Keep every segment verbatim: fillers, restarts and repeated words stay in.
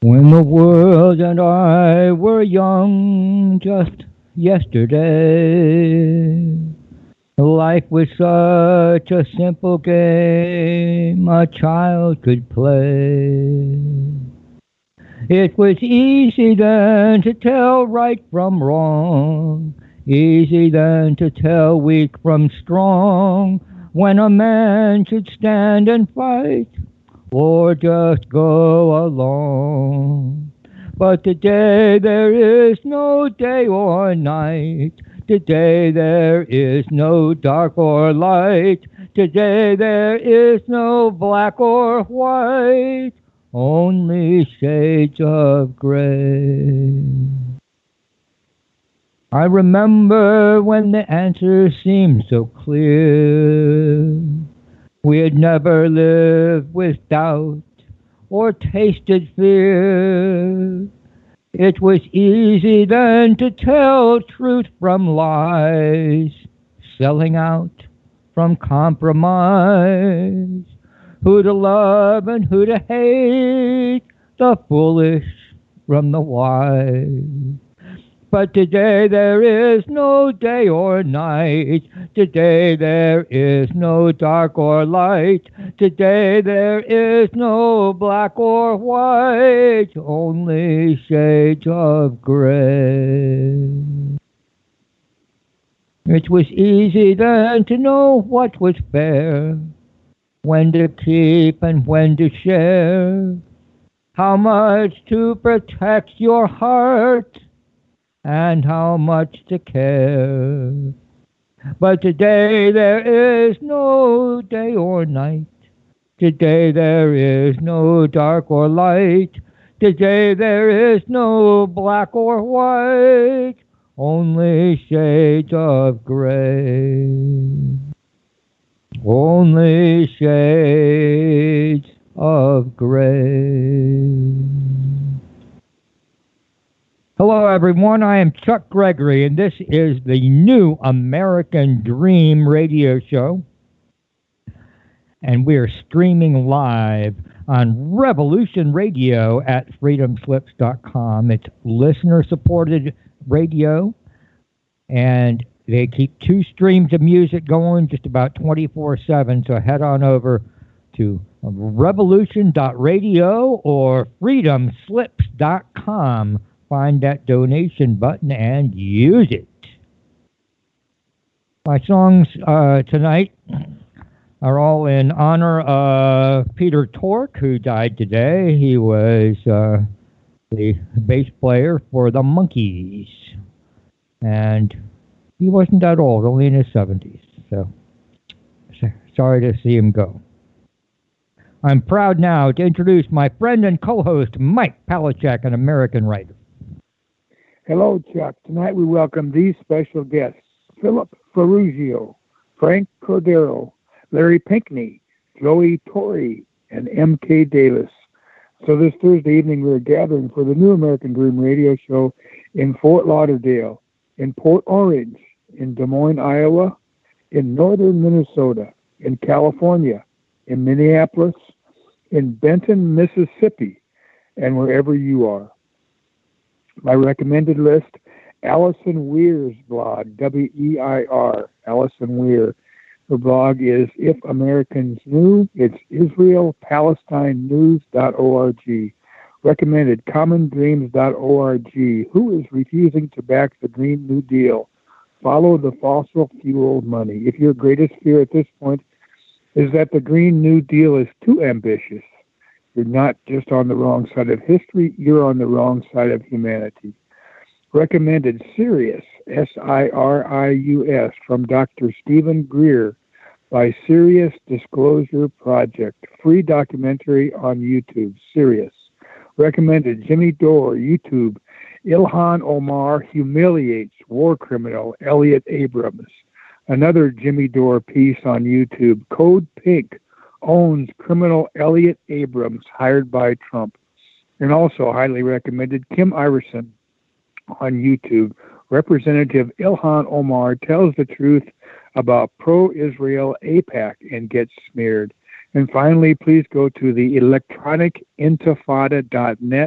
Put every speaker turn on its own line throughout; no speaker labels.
When the world and I were young just yesterday, life was such a simple game a child could play. It was easy then to tell right from wrong, easy then to tell weak from strong, when a man should stand and fight or just go along. But today there is no day or night. Today there is no dark or light. Today there is no black or white. Only shades of gray. I remember when the answer seemed so clear. We had never lived with doubt or tasted fear. It was easy then to tell truth from lies, selling out from compromise. Who to love and who to hate, the foolish from the wise. But today there is no day or night. Today there is no dark or light. Today there is no black or white. Only shades of gray. It was easy then to know what was fair, when to keep and when to share, how much to protect your heart and how much to care. But today there is no day or night. Today there is no dark or light. Today there is no black or white. Only shades of gray. Only shades of gray. Hello, everyone. I am Chuck Gregory, and this is the New American Dream radio show. And we are streaming live on Revolution Radio at freedom slips dot com. It's listener-supported radio, and they keep two streams of music going just about twenty-four seven, so head on over to revolution dot radio or freedom slips dot com. Find that donation button and use it. My songs uh, tonight are all in honor of Peter Tork, who died today. He was uh, the bass player for the Monkees. And he wasn't that old, only in his seventies. So, sorry to see him go. I'm proud now to introduce my friend and co-host, Mike Palachuk, an American writer.
Hello, Chuck. Tonight we welcome these special guests: Philip Ferrugio, Frank Cordero, Larry Pinkney, Joey Torre, and M K Davis. So this Thursday evening we are gathering for the New American Dream radio show in Fort Lauderdale, in Port Orange, in Des Moines, Iowa, in northern Minnesota, in California, in Minneapolis, in Benton, Mississippi, and wherever you are. My recommended list: Allison Weir's blog, W E I R, Allison Weir. Her blog is If Americans Knew. It's Israel Palestine News dot org. Recommended Common Dreams dot org. Who is refusing to back the Green New Deal? Follow the fossil fuel money. If your greatest fear at this point is that the Green New Deal is too ambitious, you're not just on the wrong side of history, you're on the wrong side of humanity. Recommended Sirius, S I R I U S, from Doctor Stephen Greer by Sirius Disclosure Project. Free documentary on YouTube, Sirius. Recommended Jimmy Dore, YouTube, Ilhan Omar humiliates war criminal Elliot Abrams. Another Jimmy Dore piece on YouTube, Code Pink owns criminal Elliot Abrams hired by Trump. And also highly recommended Kim Iverson on YouTube. Representative Ilhan Omar tells the truth about pro-Israel AIPAC and gets smeared. And finally, please go to the electronic intifada dot net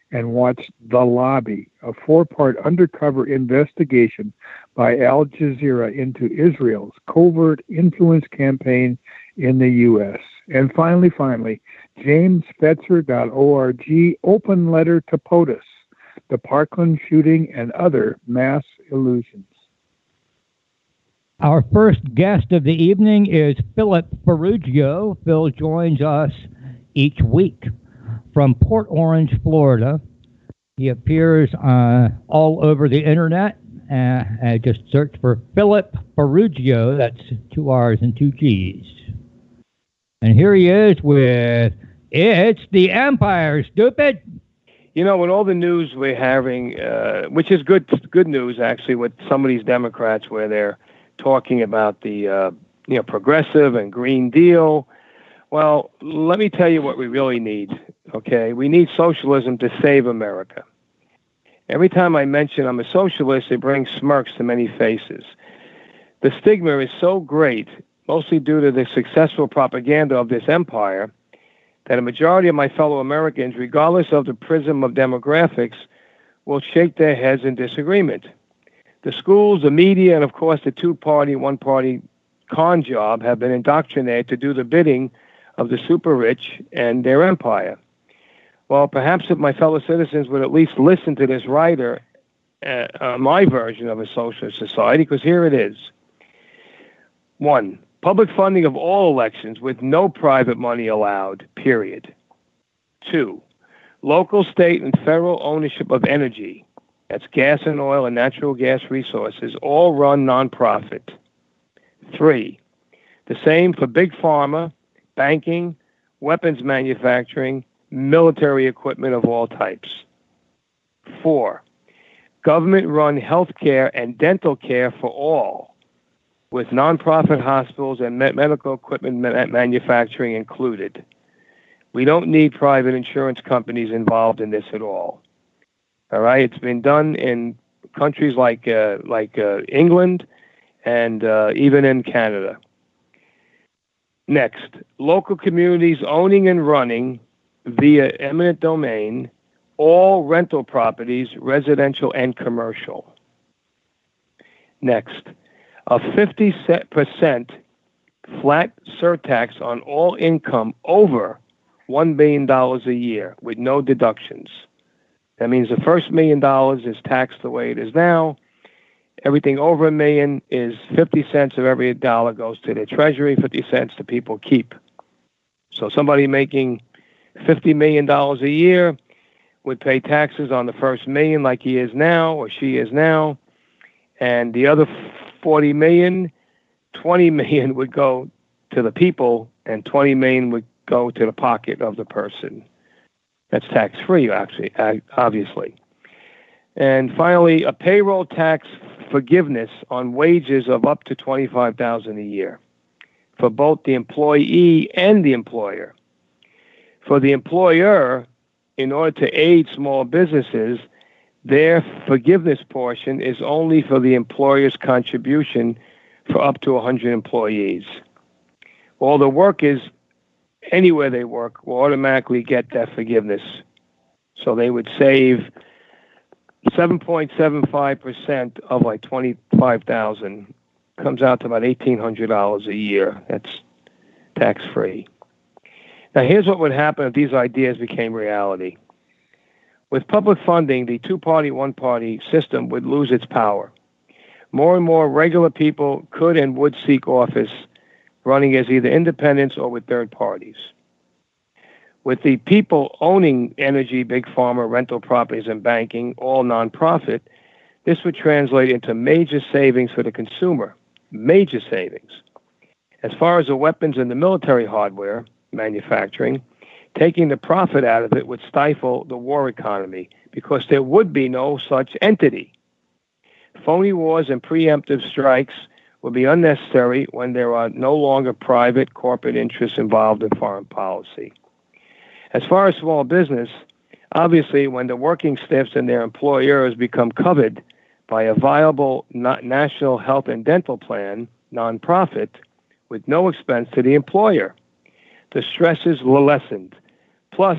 and watch The Lobby, a four-part undercover investigation by Al Jazeera into Israel's covert influence campaign in the U S. And finally, finally, james fetzer dot org, Open Letter to POTUS, the Parkland shooting and other mass illusions.
Our first guest of the evening is Philip Ferrugio. Phil joins us each week from Port Orange, Florida. He appears uh, all over the internet. Uh, uh, just search for Philip Ferrugio. That's two R's and two G's. And here he is with It's the Empire, Stupid.
You know, with all the news we're having, uh, which is good good news, actually, with some of these Democrats where they're talking about the uh, you know progressive and Green Deal. Well, let me tell you what we really need, okay? We need socialism to save America. Every time I mention I'm a socialist, it brings smirks to many faces. The stigma is so great, mostly due to the successful propaganda of this empire, that a majority of my fellow Americans, regardless of the prism of demographics, will shake their heads in disagreement. The schools, the media, and of course the two-party, one-party con job have been indoctrinated to do the bidding of the super rich and their empire. Well, perhaps if my fellow citizens would at least listen to this writer, uh, uh, my version of a socialist society, because here it is. One, public funding of all elections with no private money allowed, period. Two, local, state, and federal ownership of energy, that's gas and oil and natural gas resources, all run nonprofit. Three, the same for big pharma, banking, weapons manufacturing, military equipment of all types. Four, government-run health care and dental care for all, with nonprofit hospitals and me- medical equipment ma- manufacturing included. We don't need private insurance companies involved in this at all. All right, it's been done in countries like uh, like uh, England and uh, even in Canada. Next, local communities owning and running via eminent domain all rental properties, residential and commercial. Next, a fifty percent flat surtax on all income over one billion dollars a year with no deductions. That means the first million dollars is taxed the way it is now. Everything over a million is fifty cents of every dollar goes to the treasury, fifty cents the people keep. So somebody making fifty million dollars a year would pay taxes on the first million like he is now or she is now. And the other forty million, twenty million would go to the people and twenty million would go to the pocket of the person. That's tax-free, actually, obviously. And finally, a payroll tax forgiveness on wages of up to twenty-five thousand dollars a year for both the employee and the employer. For the employer, in order to aid small businesses, their forgiveness portion is only for the employer's contribution for up to one hundred employees. All the workers, anywhere they work, will automatically get that forgiveness. So they would save seven point seven five percent of like twenty-five thousand dollars. Comes out to about eighteen hundred dollars a year. That's tax-free. Now, here's what would happen if these ideas became reality. With public funding, the two-party, one-party system would lose its power. More and more regular people could and would seek office, running as either independents or with third parties. With the people owning energy, big pharma, rental properties, and banking, all nonprofit, this would translate into major savings for the consumer. Major savings. As far as the weapons and the military hardware manufacturing, taking the profit out of it would stifle the war economy because there would be no such entity. Phony wars and preemptive strikes will be unnecessary when there are no longer private corporate interests involved in foreign policy. As far as small business, obviously when the working stiffs and their employers become covered by a viable national health and dental plan, nonprofit, with no expense to the employer, the stress is lessened. Plus,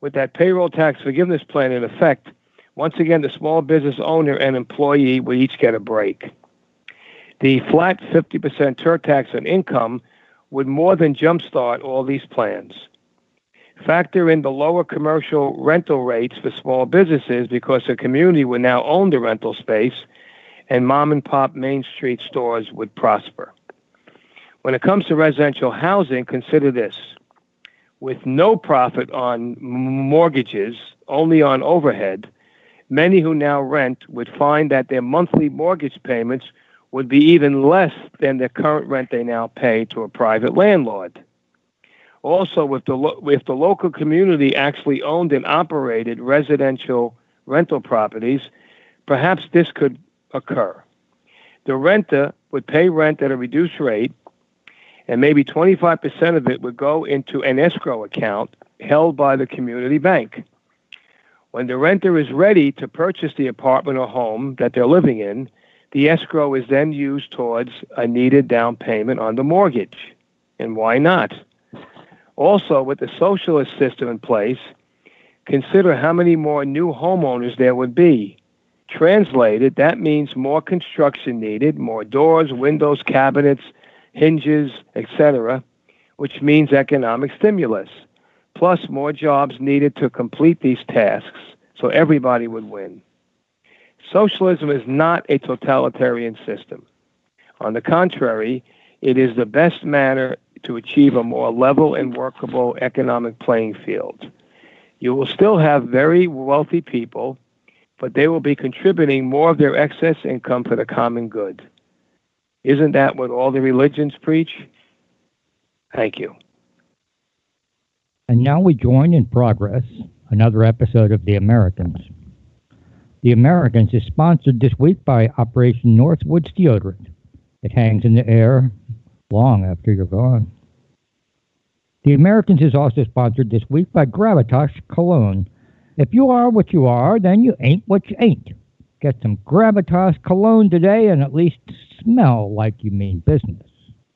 With that payroll tax forgiveness plan in effect, once again, the small business owner and employee would each get a break. The flat fifty percent tax on income would more than jumpstart all these plans. Factor in the lower commercial rental rates for small businesses because the community would now own the rental space and mom and pop Main Street stores would prosper. When it comes to residential housing, consider this. With no profit on mortgages, only on overhead, many who now rent would find that their monthly mortgage payments would be even less than the current rent they now pay to a private landlord. Also, if the, lo- if the local community actually owned and operated residential rental properties, perhaps this could occur. The renter would pay rent at a reduced rate, and maybe twenty-five percent of it would go into an escrow account held by the community bank. When the renter is ready to purchase the apartment or home that they're living in, the escrow is then used towards a needed down payment on the mortgage. And why not? Also, with the socialist system in place, consider how many more new homeowners there would be. Translated, that means more construction needed, more doors, windows, cabinets, hinges, et cetera, which means economic stimulus, plus more jobs needed to complete these tasks, so everybody would win. Socialism is not a totalitarian system. On the contrary, it is the best manner to achieve a more level and workable economic playing field. You will still have very wealthy people, but they will be contributing more of their excess income for the common good. Isn't that what all the religions preach? Thank you.
And now we join in progress another episode of The Americans. The Americans is sponsored this week by Operation Northwoods Deodorant. It hangs in the air long after you're gone. The Americans is also sponsored this week by Gravitas Cologne. If you are what you are, then you ain't what you ain't. Get some Gravitas Cologne today and at least smell like you mean business.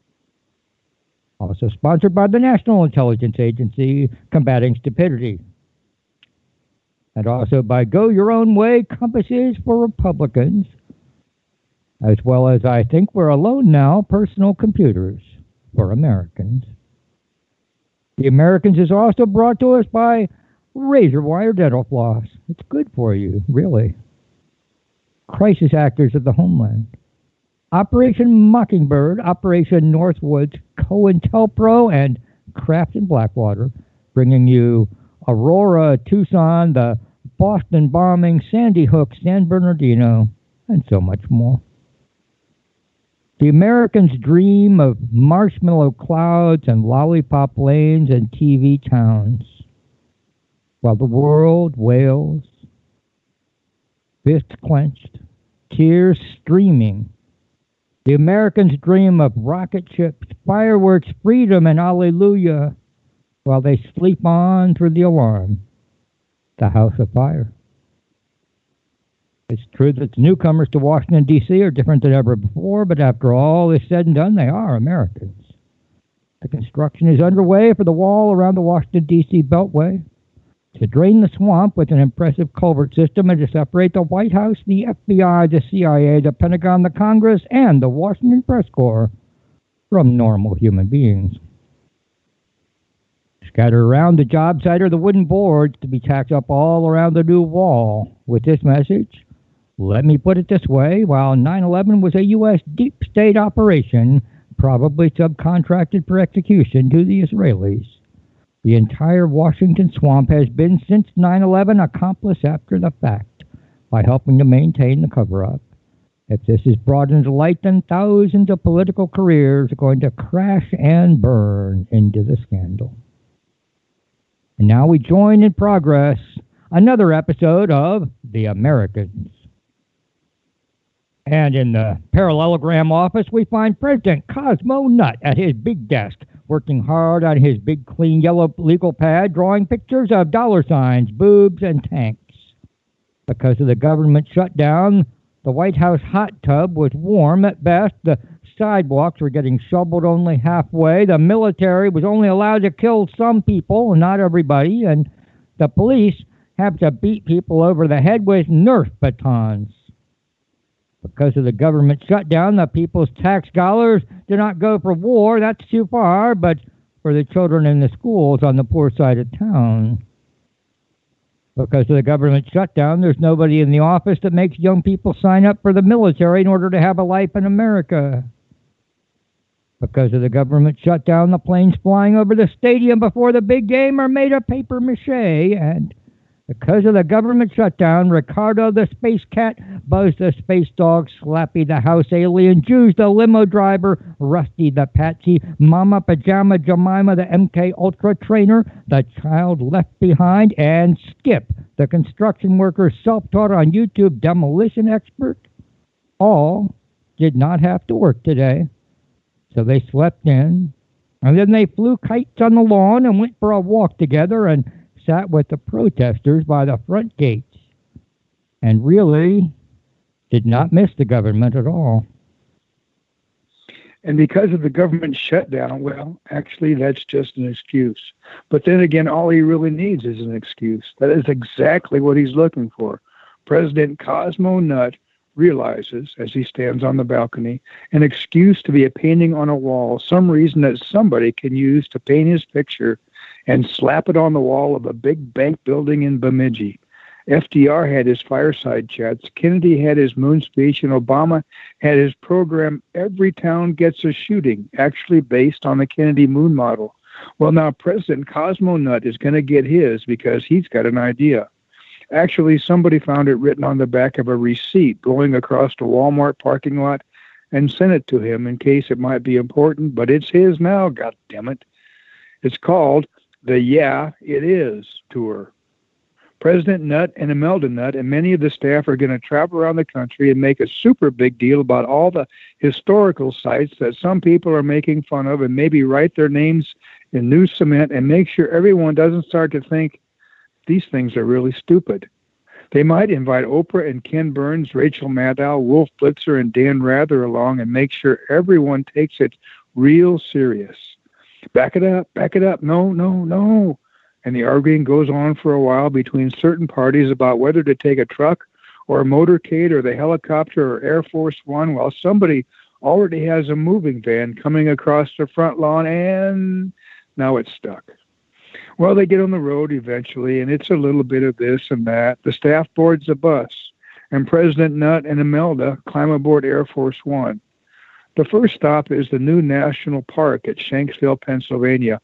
Also sponsored by the National Intelligence Agency Combating Stupidity. And also by Go Your Own Way Compasses for Republicans, as well as I think we're alone now, personal computers for Americans. The Americans is also brought to us by Razor Wire Dental Floss. It's good for you, really. Crisis Actors of the Homeland. Operation Mockingbird, Operation Northwoods, COINTELPRO, and Kraft and Blackwater, bringing you Aurora, Tucson, the Boston bombing, Sandy Hook, San Bernardino, and so much more. The Americans dream of marshmallow clouds and lollipop lanes and T V towns, while the world wails, fists clenched, tears streaming. The Americans dream of rocket ships, fireworks, freedom, and hallelujah, while they sleep on through the alarm, the house of fire. It's true that the newcomers to Washington, D C are different than ever before, but after all is said and done, they are Americans. The construction is underway for the wall around the Washington, D C Beltway to drain the swamp with an impressive culvert system and to separate the White House, the F B I, the C I A, the Pentagon, the Congress, and the Washington Press Corps from normal human beings. Scattered around the job site are the wooden boards to be tacked up all around the new wall. With this message, let me put it this way, while nine eleven was a U S deep state operation, probably subcontracted for execution to the Israelis, the entire Washington swamp has been since nine eleven accomplice after the fact by helping to maintain the cover-up. If this is brought into light, then thousands of political careers are going to crash and burn into the scandal. And now we join in progress another episode of The Americans. And in the parallelogram office, we find President Cosmo Nutt at his big desk, working hard on his big clean yellow legal pad, drawing pictures of dollar signs, boobs, and tanks. Because of the government shutdown, the White House hot tub was warm at best. The sidewalks were getting shoveled only halfway. The military was only allowed to kill some people, not everybody. And the police have to beat people over the head with Nerf batons. Because of the government shutdown, the people's tax dollars do not go for war, that's too far, but for the children in the schools on the poor side of town. Because of the government shutdown, there's nobody in the office that makes young people sign up for the military in order to have a life in America. Because of the government shutdown, the planes flying over the stadium before the big game are made of paper mache. And because of the government shutdown, Ricardo the space cat, Buzz the space dog, Slappy the house alien, Juice the limo driver, Rusty the patsy, Mama Pajama Jemima the M K Ultra trainer, the child left behind, and Skip the construction worker self-taught on YouTube demolition expert, all did not have to work today. So they slept in, and then they flew kites on the lawn and went for a walk together and sat with the protesters by the front gates, and really did not miss the government at all.
And because of the government shutdown, well, actually, that's just an excuse. But then again, all he really needs is an excuse. That is exactly what he's looking for. President Cosmo Nutt realizes, as he stands on the balcony, an excuse to be a painting on a wall, some reason that somebody can use to paint his picture and slap it on the wall of a big bank building in Bemidji. F D R had his fireside chats, Kennedy had his moon speech, and Obama had his program, Every Town Gets a Shooting, actually based on the Kennedy moon model. Well, now President Cosmo Nutt is going to get his because he's got an idea. Actually, somebody found it written on the back of a receipt going across the Walmart parking lot and sent it to him in case it might be important, but it's his now, goddammit. It's called the Yeah, It Is Tour. President Nutt and Imelda Nutt and many of the staff are going to travel around the country and make a super big deal about all the historical sites that some people are making fun of, and maybe write their names in new cement and make sure everyone doesn't start to think these things are really stupid. They might invite Oprah and Ken Burns, Rachel Maddow, Wolf Blitzer, and Dan Rather along and make sure everyone takes it real serious. Back it up, back it up, no, no, no. And the arguing goes on for a while between certain parties about whether to take a truck or a motorcade or the helicopter or Air Force One, while somebody already has a moving van coming across the front lawn, and now it's stuck. Well, they get on the road eventually, and it's a little bit of this and that. The staff boards the bus, and President Nutt and Imelda climb aboard Air Force One. The first stop is the new National Park at Shanksville, Pennsylvania.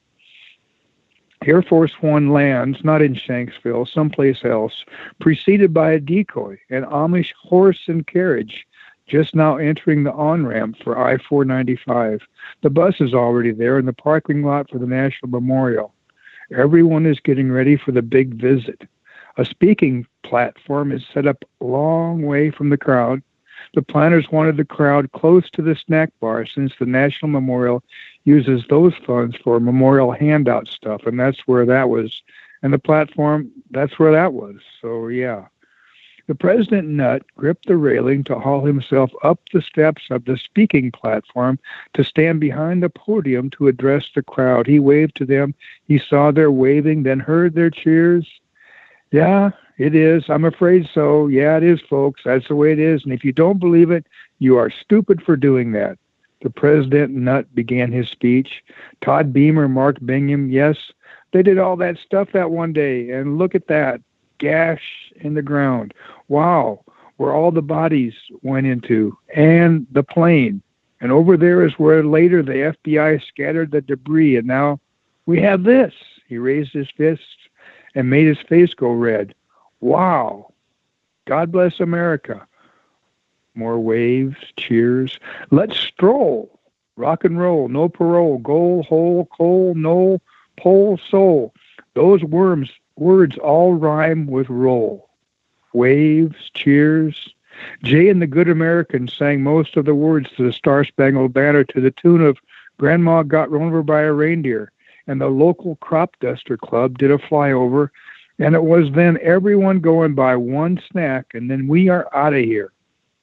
Air Force One lands, not in Shanksville, someplace else, preceded by a decoy, an Amish horse and carriage, just now entering the on-ramp for I four ninety-five. The bus is already there in the parking lot for the National Memorial. Everyone is getting ready for the big visit. A speaking platform is set up a long way from the crowd. The planners wanted the crowd close to the snack bar since the National Memorial uses those funds for memorial handout stuff, and that's where that was. And the platform, that's where that was. So, yeah. The President Nutt gripped the railing to haul himself up the steps of the speaking platform to stand behind the podium to address the crowd. He waved to them. He saw their waving, then heard their cheers. Yeah, it is. I'm afraid so. Yeah, it is, folks. That's the way it is. And if you don't believe it, you are stupid for doing that. The President Nutt began his speech. Todd Beamer, Mark Bingham, yes, they did all that stuff that one day. And look at that. Gash in the ground. Wow, where all the bodies went into, and the plane. And over there is where later the F B I scattered the debris, and now we have this. He raised his fist and made his face go red. Wow. God bless America. More waves, cheers. Let's stroll. Rock and roll. No parole. Goal, hole, coal, no, pole, soul. Those worms words all rhyme with roll. Waves, cheers. Jay and the Good Americans sang most of the words to the Star-Spangled Banner to the tune of Grandma Got Run Over by a Reindeer. And the local crop duster club did a flyover. And it was then everyone going by one snack, and then we are out of here.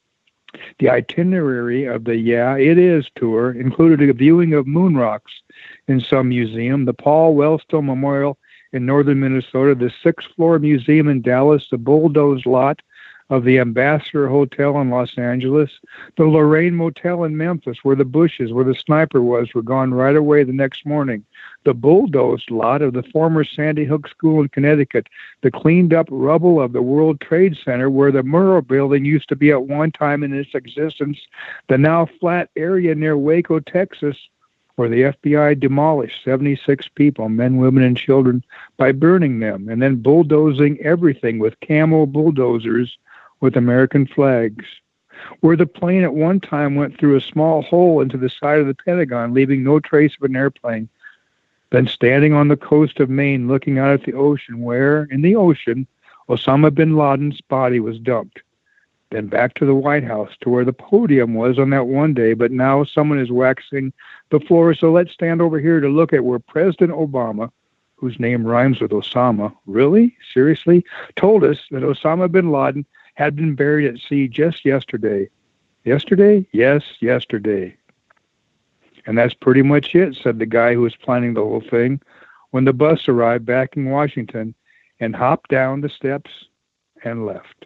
The itinerary of the Yeah, It Is tour included a viewing of moon rocks in some museum, the Paul Wellstone Memorial, in northern Minnesota, the sixth-floor museum in Dallas, the bulldozed lot of the Ambassador Hotel in Los Angeles, the Lorraine Motel in Memphis, where the bushes, where the sniper was, were gone right away the next morning, the bulldozed lot of the former Sandy Hook School in Connecticut, the cleaned-up rubble of the World Trade Center, where the Murrah Building used to be at one time in its existence, the now flat area near Waco, Texas, where the F B I demolished seventy-six people, men, women, and children, by burning them, and then bulldozing everything with camo bulldozers with American flags, where the plane at one time went through a small hole into the side of the Pentagon, leaving no trace of an airplane. Then standing on the coast of Maine, looking out at the ocean, where, in the ocean, Osama bin Laden's body was dumped. Then back to the White House, to where the podium was on that one day, but now someone is waxing the floor, so let's stand over here to look at where President Obama, whose name rhymes with Osama, really, seriously, told us that Osama bin Laden had been buried at sea just yesterday. Yesterday? Yes, yesterday. And that's pretty much it, said the guy who was planning the whole thing, when the bus arrived back in Washington and hopped down the steps and left.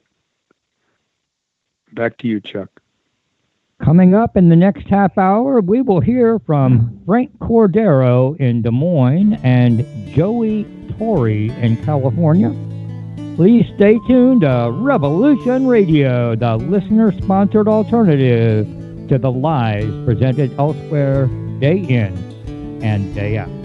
Back to you, Chuck.
Coming up in the next half hour, we will hear from Frank Cordero in Des Moines and Joey Torre in California. Please stay tuned to Revolution Radio, the listener-sponsored alternative to the lies presented elsewhere day in and day out.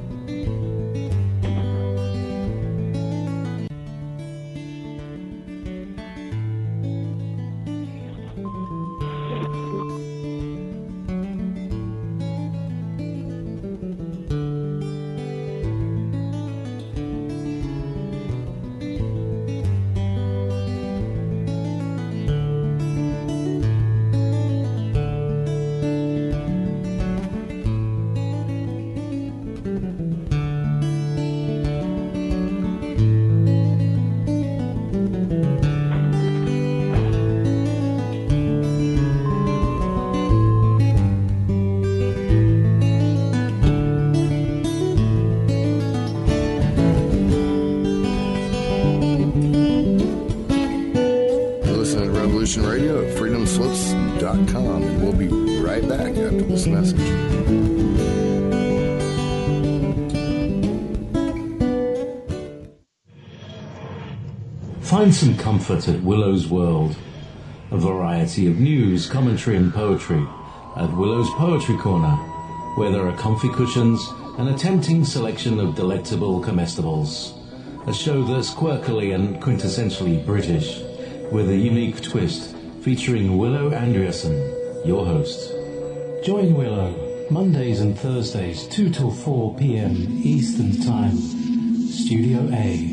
Find some comfort at Willow's World. A variety of news, commentary and poetry at Willow's Poetry Corner, where there are comfy cushions and a tempting selection of delectable comestibles. A show that's quirkily and quintessentially British, with a unique twist, featuring Willow Andreasen, your host.
Join Willow, Mondays and Thursdays, two till four p.m. Eastern Time. Studio A.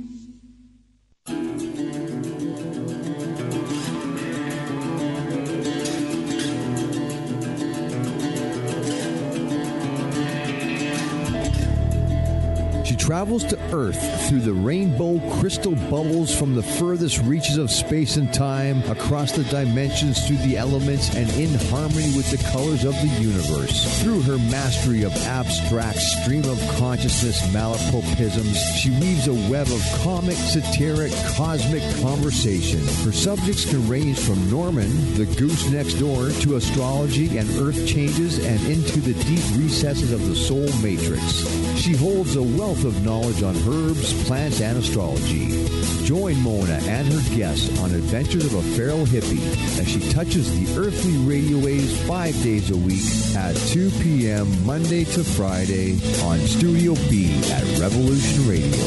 Travels to Earth through the rainbow crystal bubbles from the furthest reaches of space and time, across the dimensions, through the elements, and in harmony with the colors of the universe. Through her mastery of abstract stream of consciousness malapropisms, she weaves a web of comic, satiric, cosmic conversation. Her subjects can range from Norman, the goose next door, to astrology and earth changes, and into the deep recesses of the soul matrix. She holds a wealth of knowledge on herbs, plants, and astrology. Join Mona and her guests on adventures of a feral hippie as she touches the earthly radio waves five days a week at two p.m. Monday to Friday on Studio B at Revolution Radio.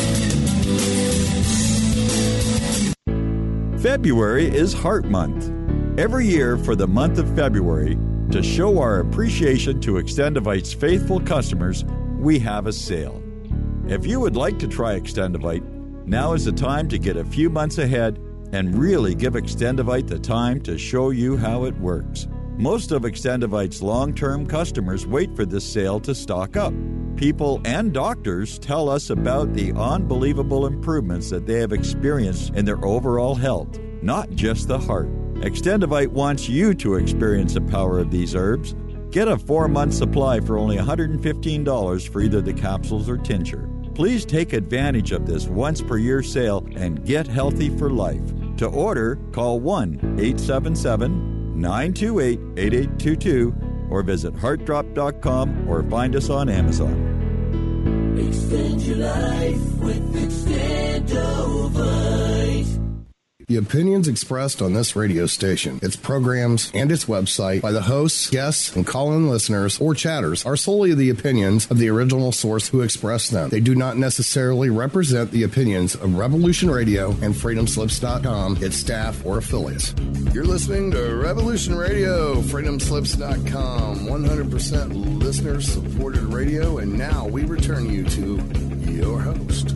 February is Heart Month. Every year for the month of February, to show our appreciation to Extendivite's faithful customers, we have a sale. If you would like to try Extendivite, now is the time to get a few months ahead and really give Extendivite the time to show you how it works. Most of Extendivite's long-term customers wait for this sale to stock up. People and doctors tell us about the unbelievable improvements that they have experienced in their overall health, not just the heart. Extendivite wants you to experience the power of these herbs. Get a four-month supply for only one hundred fifteen dollars for either the capsules or tincture. Please take advantage of this once per year sale and get healthy for life. To order, call one eight seven seven, nine two eight, eight eight two two or visit heart drop dot com or find us on Amazon.
Extend your life with Extendovite.
The opinions expressed on this radio station, its programs, and its website by the hosts, guests, and call-in listeners or chatters are solely the opinions of the original source who expressed them. They do not necessarily represent the opinions of Revolution Radio and freedom slips dot com, its staff, or affiliates. You're listening to Revolution Radio, freedom slips dot com, one hundred percent listener-supported radio, and now we return you to your host.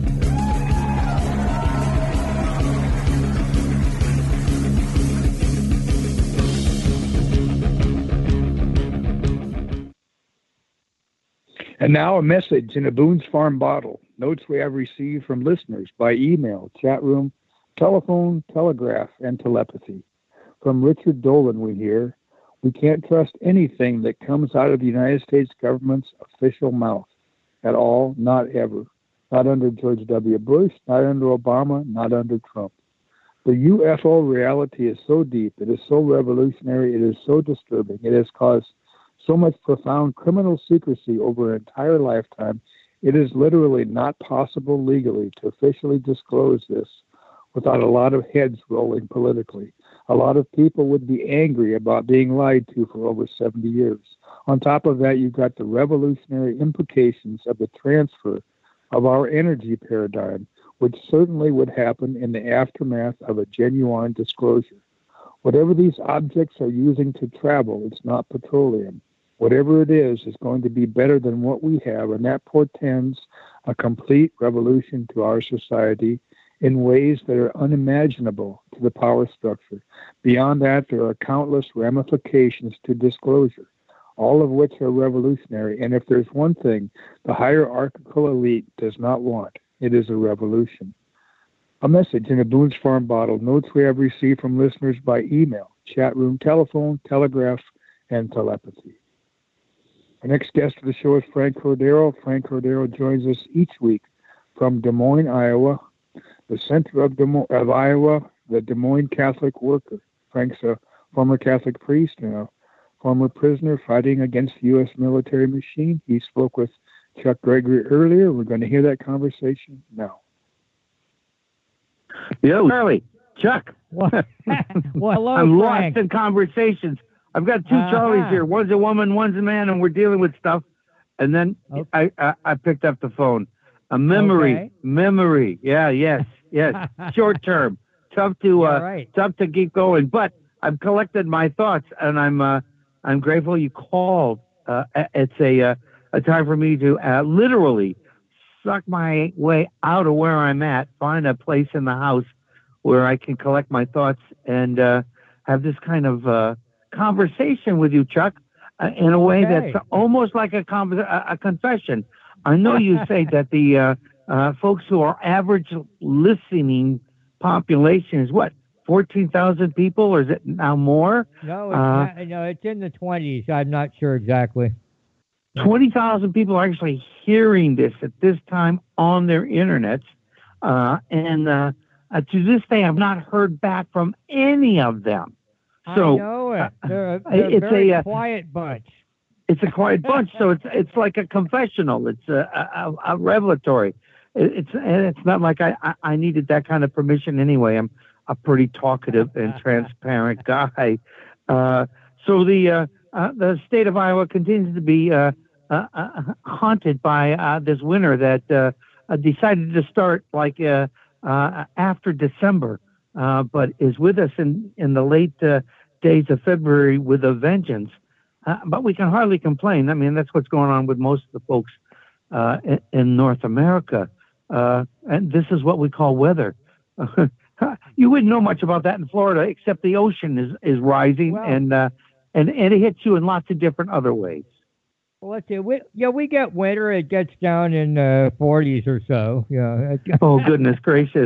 And now a message in a Boone's Farm bottle. Notes we have received from listeners by email, chat room, telephone, telegraph, and telepathy. From Richard Dolan we hear, we can't trust anything that comes out of the United States government's official mouth. At all, not ever. Not under George W. Bush, not under Obama, not under Trump. The U F O reality is so deep, it is so revolutionary, it is so disturbing, it has caused so much profound criminal secrecy over an entire lifetime, it is literally not possible legally to officially disclose this without a lot of heads rolling politically. A lot of people would be angry about being lied to for over seventy years. On top of that, you've got the revolutionary implications of the transfer of our energy paradigm, which certainly would happen in the aftermath of a genuine disclosure. Whatever these objects are using to travel, it's not petroleum. Whatever it is, is going to be better than what we have, and that portends a complete revolution to our society in ways that are unimaginable to the power structure. Beyond that, there are countless ramifications to disclosure, all of which are revolutionary. And if there's one thing the hierarchical elite does not want, it is a revolution. A message in a Boone's Farm bottle. Notes we have received from listeners by email, chat room, telephone, telegraph, and telepathy. Our next guest of the show is Frank Cordero. Frank Cordero joins us each week from Des Moines, Iowa, the center of, Des Mo- of Iowa, the Des Moines Catholic worker. Frank's a former Catholic priest and a former prisoner fighting against the U S military machine. He spoke with Chuck Gregory earlier. We're going to hear that conversation now.
Yo, Charlie, Chuck.
Well, well hello,
I'm
Frank.
lost in conversations. I've got two
Uh-huh.
Charlies here. One's a woman, one's a man, and we're dealing with stuff. And then
Okay.
I, I I picked up the phone. A memory,
Okay.
memory. Yeah, yes, yes. Short term, tough to uh,
Yeah, right.
tough to keep going. But I've collected my thoughts, and I'm uh, I'm grateful you called. Uh, it's a uh, a time for me to uh, literally suck my way out of where I'm at, find a place in the house where I can collect my thoughts and uh, have this kind of uh, conversation with you, Chuck, uh, in a way
Okay.
that's almost like a, con- a, a confession. I know you say that the uh, uh, folks who are average listening population is what, fourteen thousand people, or is it now more?
No, it's
Uh,
not, no, it's in the twenties. I'm not sure exactly.
twenty thousand people are actually hearing this at this time on their internets. Uh, and uh, uh, to this day, I've not heard back from any of them. So
I know it. They're, a-
uh,
they're a
it's
very
a, uh,
quiet bunch.
it's a quiet bunch. So it's it's like a confessional. It's a, a, a revelatory. It, it's and it's not like I, I, I needed that kind of permission anyway. I'm a pretty talkative and transparent guy. Uh, so the uh, uh, the state of Iowa continues to be uh, uh, uh, haunted by uh, this winter that uh, uh, decided to start like uh, uh, after December, uh, but is with us in, in the late uh, days of February with a vengeance. Uh, but we can hardly complain. I mean, that's what's going on with most of the folks uh, in, in North America. Uh, and this is what we call weather. You wouldn't know much about that in Florida, except the ocean is, is rising,
Well-
and, uh, and and it hits you in lots of different other ways.
Well, let's see. We, yeah, we get winter. It gets down in uh, forties or so. Yeah.
Oh, goodness gracious.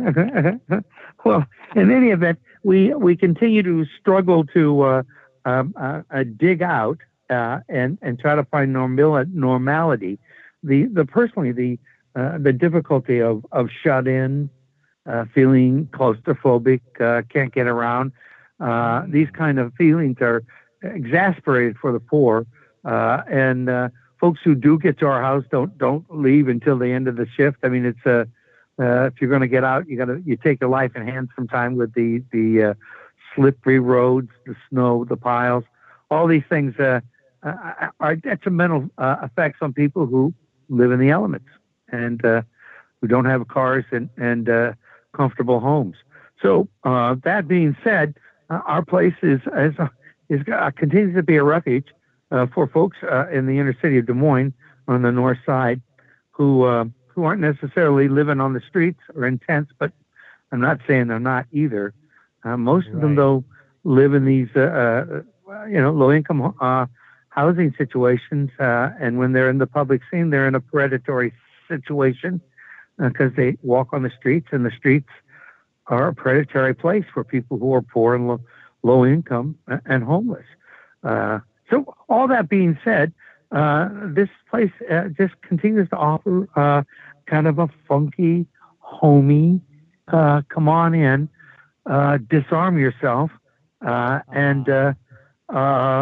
Well, in any event, we, we continue to struggle to uh, um, uh, uh, dig out uh, and, and try to find normal, normality. The, the personally, the uh, the difficulty of, of shut in, uh, feeling claustrophobic, uh, can't get around. Uh, these kind of feelings are exasperated for the poor. Uh, and uh, folks who do get to our house don't don't leave until the end of the shift. I mean, it's a uh, if you're going to get out, you got to you take your life in hand sometime with the the uh, slippery roads, the snow, the piles, all these things uh, are detrimental uh, effects on people who live in the elements and uh, who don't have cars and and uh, comfortable homes. So uh, that being said, uh, our place is is, is uh, continues to be a refuge uh, for folks uh, in the inner city of Des Moines on the north side who uh, who aren't necessarily living on the streets or in tents, but I'm not saying they're not either. Uh, most right. of them, though, live in these uh, uh, you know low income uh, housing situations, uh, and when they're in the public scene, they're in a predatory situation because uh, they walk on the streets, and the streets are a predatory place for people who are poor and low, low income and homeless. Uh, so all that being said, uh, this place uh, just continues to offer uh, kind of a funky, homey, uh, come on in, uh, disarm yourself, uh, and uh, uh,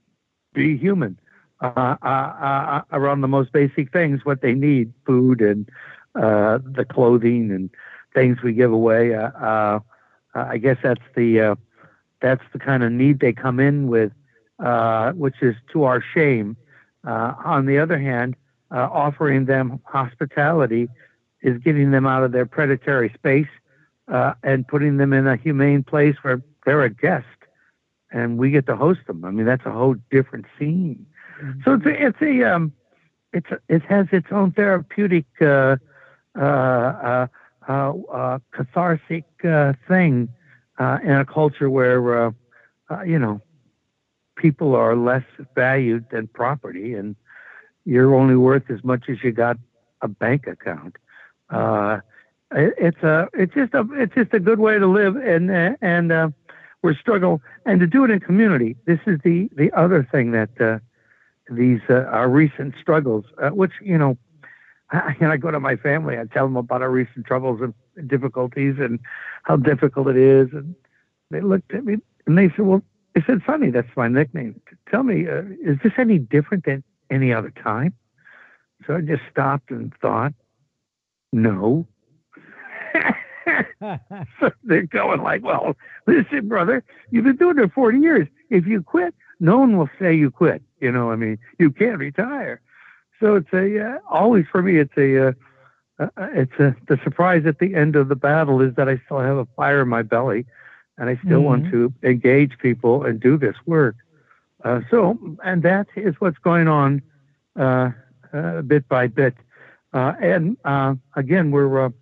be human uh, uh, uh, around the most basic things, what they need, food and uh, the clothing and things we give away. Uh, uh, I guess that's the uh, that's the kind of need they come in with, uh, which is to our shame. Uh, on the other hand, uh, offering them hospitality is getting them out of their predatory space uh, and putting them in a humane place where they're a guest and we get to host them. I mean, that's a whole different scene. Mm-hmm. So it's a, it's a um, it's a, it has its own therapeutic uh, uh, uh, uh, uh, cathartic uh, thing uh, in a culture where uh, uh, you know people are less valued than property, and you're only worth as much as you got a bank account. Uh, it, it's a it's just a it's just a good way to live, and and uh, we're struggling and to do it in community. This is the the other thing that uh, these uh, our recent struggles, uh, which you know. I, and I go to my family, I tell them about our recent troubles and difficulties and how difficult it is. And they looked at me and they said, well, they said, Sonny, that's my nickname. Tell me, uh, is this any different than any other time? So I just stopped and thought, no. So they're going like, well, listen, brother, you've been doing it forty years. If you quit, no one will say you quit. You know, I mean, you can't retire. So it's a uh, always for me. It's a uh, uh, it's a the surprise at the end of the battle is that I still have a fire in my belly, and I still mm-hmm. want to engage people and do this work. Uh, so, and that is what's going on uh, uh, bit by bit. Uh, and uh, again, we're uh,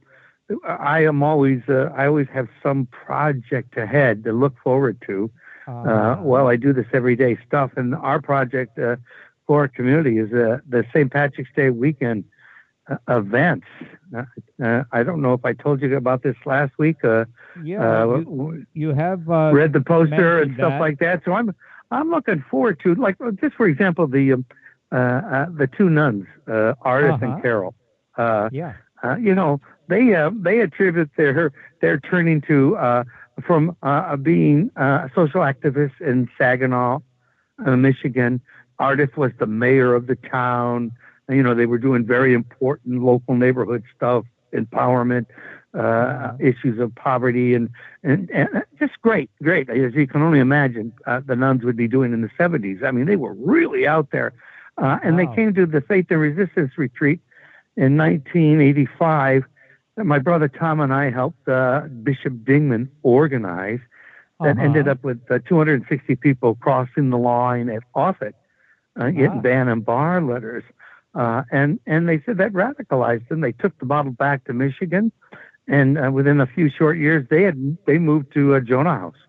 I am always uh, I always have some project ahead to look forward to. Uh, uh, well, I do this everyday stuff, and our project. Uh, For our community is uh, the Saint Patrick's Day weekend uh, events. Uh, uh, I don't know if I told you about this last week. Uh,
yeah,
uh,
you, you have uh,
read the poster and stuff
that.
like that. So I'm I'm looking forward to like just for example the um, uh, uh, the two nuns, uh, Ardith uh-huh. and Carol. Uh,
yeah,
uh, you know they uh, they attribute their their turning to uh, from uh, being uh, social activists in Saginaw, uh, Michigan. Ardith was the mayor of the town. You know, they were doing very important local neighborhood stuff, empowerment, uh, yeah. issues of poverty, and, and, and just great, great. As you can only imagine, uh, the nuns would be doing in the seventies. I mean, they were really out there. Uh, and wow. they came to the Faith and Resistance Retreat in nineteen eighty-five. My brother Tom and I helped uh, Bishop Dingman organize. That uh-huh. ended up with uh, two hundred sixty people crossing the line at Offutt. Uh, getting ah. ban and bar letters. Uh, and, and they said that radicalized them. They took the model back to Michigan. And uh, within a few short years, they had they moved to uh, Jonah House.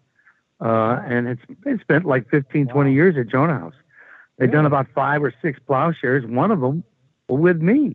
Uh, and it's they spent like fifteen, wow. twenty years at Jonah House. They've yeah. done about five or six plowshares, one of them with me.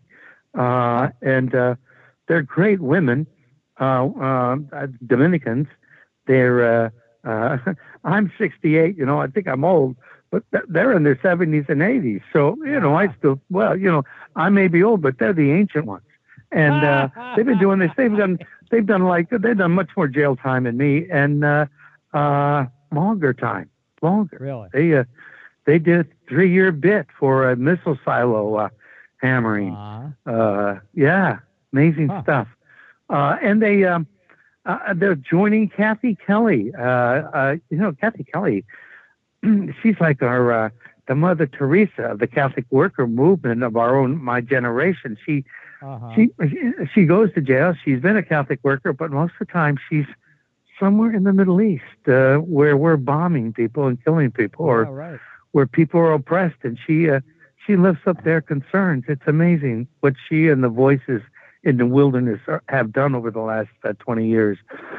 Uh, and uh, they're great women, uh, uh, Dominicans. They're, uh, uh, I'm sixty-eight, you know, I think I'm old. But they're in their seventies and eighties. So, you know, I still, well, you know, I may be old, but they're the ancient ones. and uh, they've been doing this. They've done they've done like they've done much more jail time than me, and uh, uh, longer time, longer.
Really?
They uh, they did a three year bit for a missile silo uh, hammering.
Uh-huh.
Uh, yeah, amazing
Huh.
stuff. Uh, and they um, uh, they're joining Kathy Kelly. Uh, uh, you know, Kathy Kelly. She's like our uh, the Mother Teresa of the Catholic worker movement of our own my generation. She
Uh-huh.
she she goes to jail. She's been a Catholic worker, but most of the time she's somewhere in the Middle East uh, where we're bombing people and killing people, or
Oh, right.
where people are oppressed, and she uh, she lifts up their concerns. It's amazing what she and the voices in the wilderness are, have done over the last uh, twenty years.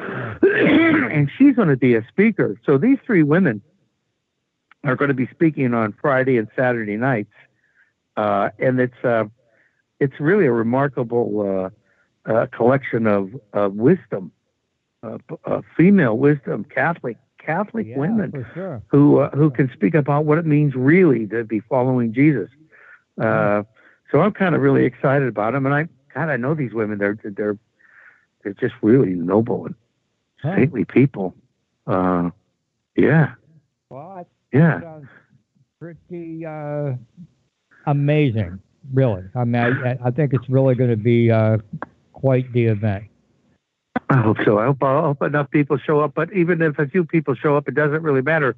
And she's going to be a speaker. So these three women are going to be speaking on Friday and Saturday nights, uh, and it's uh, it's really a remarkable uh, uh, collection of, of wisdom, uh, uh, female wisdom, Catholic Catholic
Yeah,
women
for sure.
who uh, who can speak about what it means really to be following Jesus. Uh, so I'm kind of really excited about them, and I God I know these women. They're they're they're just really noble and
Huh.
saintly people. Uh, yeah,
Well, that
yeah.
sounds pretty uh, amazing, really. I mean, I, I think it's really going to be uh, quite the event.
I hope so. I hope, I hope enough people show up. But even if a few people show up, it doesn't really matter.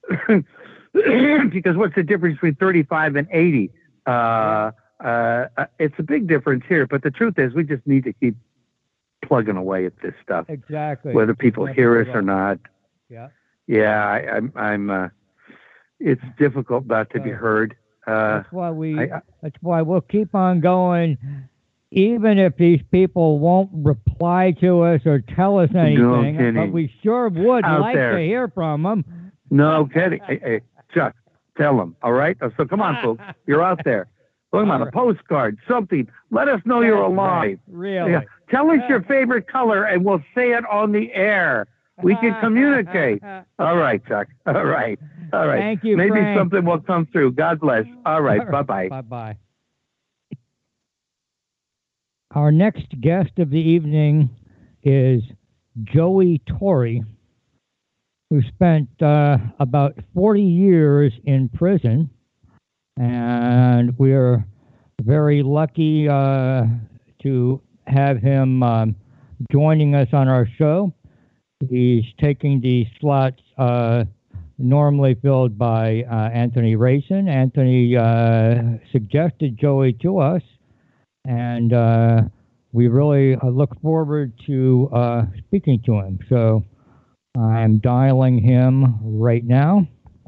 Because what's the difference between thirty-five and eighty? Uh, uh, it's a big difference here. But the truth is, we just need to keep plugging away at this stuff,
Exactly.
whether people
That's
hear us
right.
or not.
Yeah.
Yeah, I, I'm. I'm uh, it's difficult not to be
Right.
heard. Uh,
That's why we.
I- I-
that's why we'll keep on going, even if these people won't reply to us or tell us anything.
kidding.
But we sure would
Out
like
there.
to hear from them.
no kidding. Hey, hey, Chuck, tell them. All right. So come on, folks. You're out there. Put them on a
All right.
postcard, something. Let us know you're alive.
Really.
Yeah. Tell us your favorite color, and we'll say it on the air. We can communicate. All right, Chuck. All right. All right.
Thank you,
Maybe
Frank.
something will come through. God bless. All right. Bye-bye.
Bye bye. Our next guest of the evening is Joey Torre, who spent uh, about forty years in prison. And we're very lucky uh, to have him um, joining us on our show. He's taking the slots uh, normally filled by uh, Anthony Rayson. Anthony uh, suggested Joey to us, and uh, we really uh, look forward to uh, speaking to him. So I'm dialing him right now.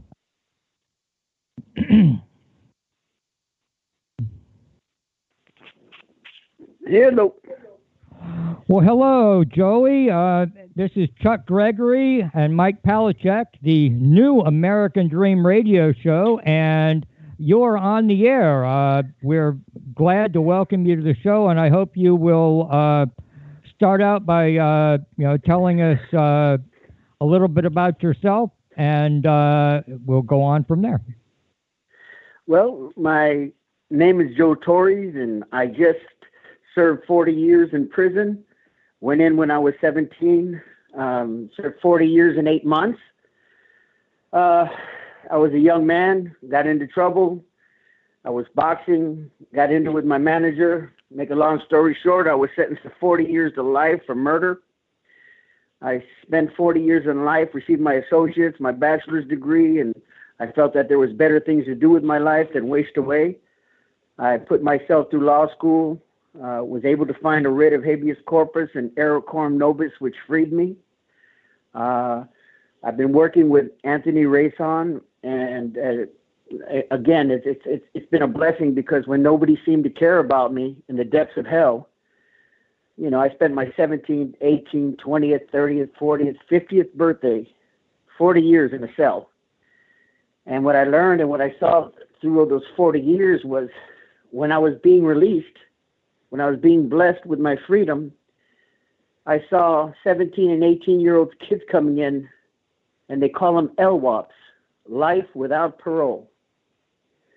Hello.
Well, hello, Joey. Uh, this is Chuck Gregory and Mike Palachuk, the new American Dream radio show, and you're on the air. Uh, we're glad to welcome you to the show, and I hope you will uh, start out by uh, you know telling us uh, a little bit about yourself, and uh, we'll go on from there.
Well, my name is Joe Torres, and I just served forty years in prison. Went in when I was seventeen. Um, served forty years and eight months. Uh, I was a young man, got into trouble. I was boxing, got into it with my manager. Make a long story short, I was sentenced to forty years to life for murder. I spent forty years in life, received my associate's, my bachelor's degree, and I felt that there was better things to do with my life than waste away. I put myself through law school, uh, was able to find a writ of habeas corpus and error coram nobis, which freed me. Uh, I've been working with Anthony Rayson, and uh, again, it's, it's, it's, it's been a blessing, because when nobody seemed to care about me in the depths of hell, you know, I spent my seventeenth, eighteenth, twentieth, thirtieth, fortieth, fiftieth birthday, forty years in a cell. And what I learned and what I saw through those forty years was, when I was being released, when I was being blessed with my freedom, I saw seventeen and eighteen-year-old kids coming in, and they call them L W O Ps, life without parole.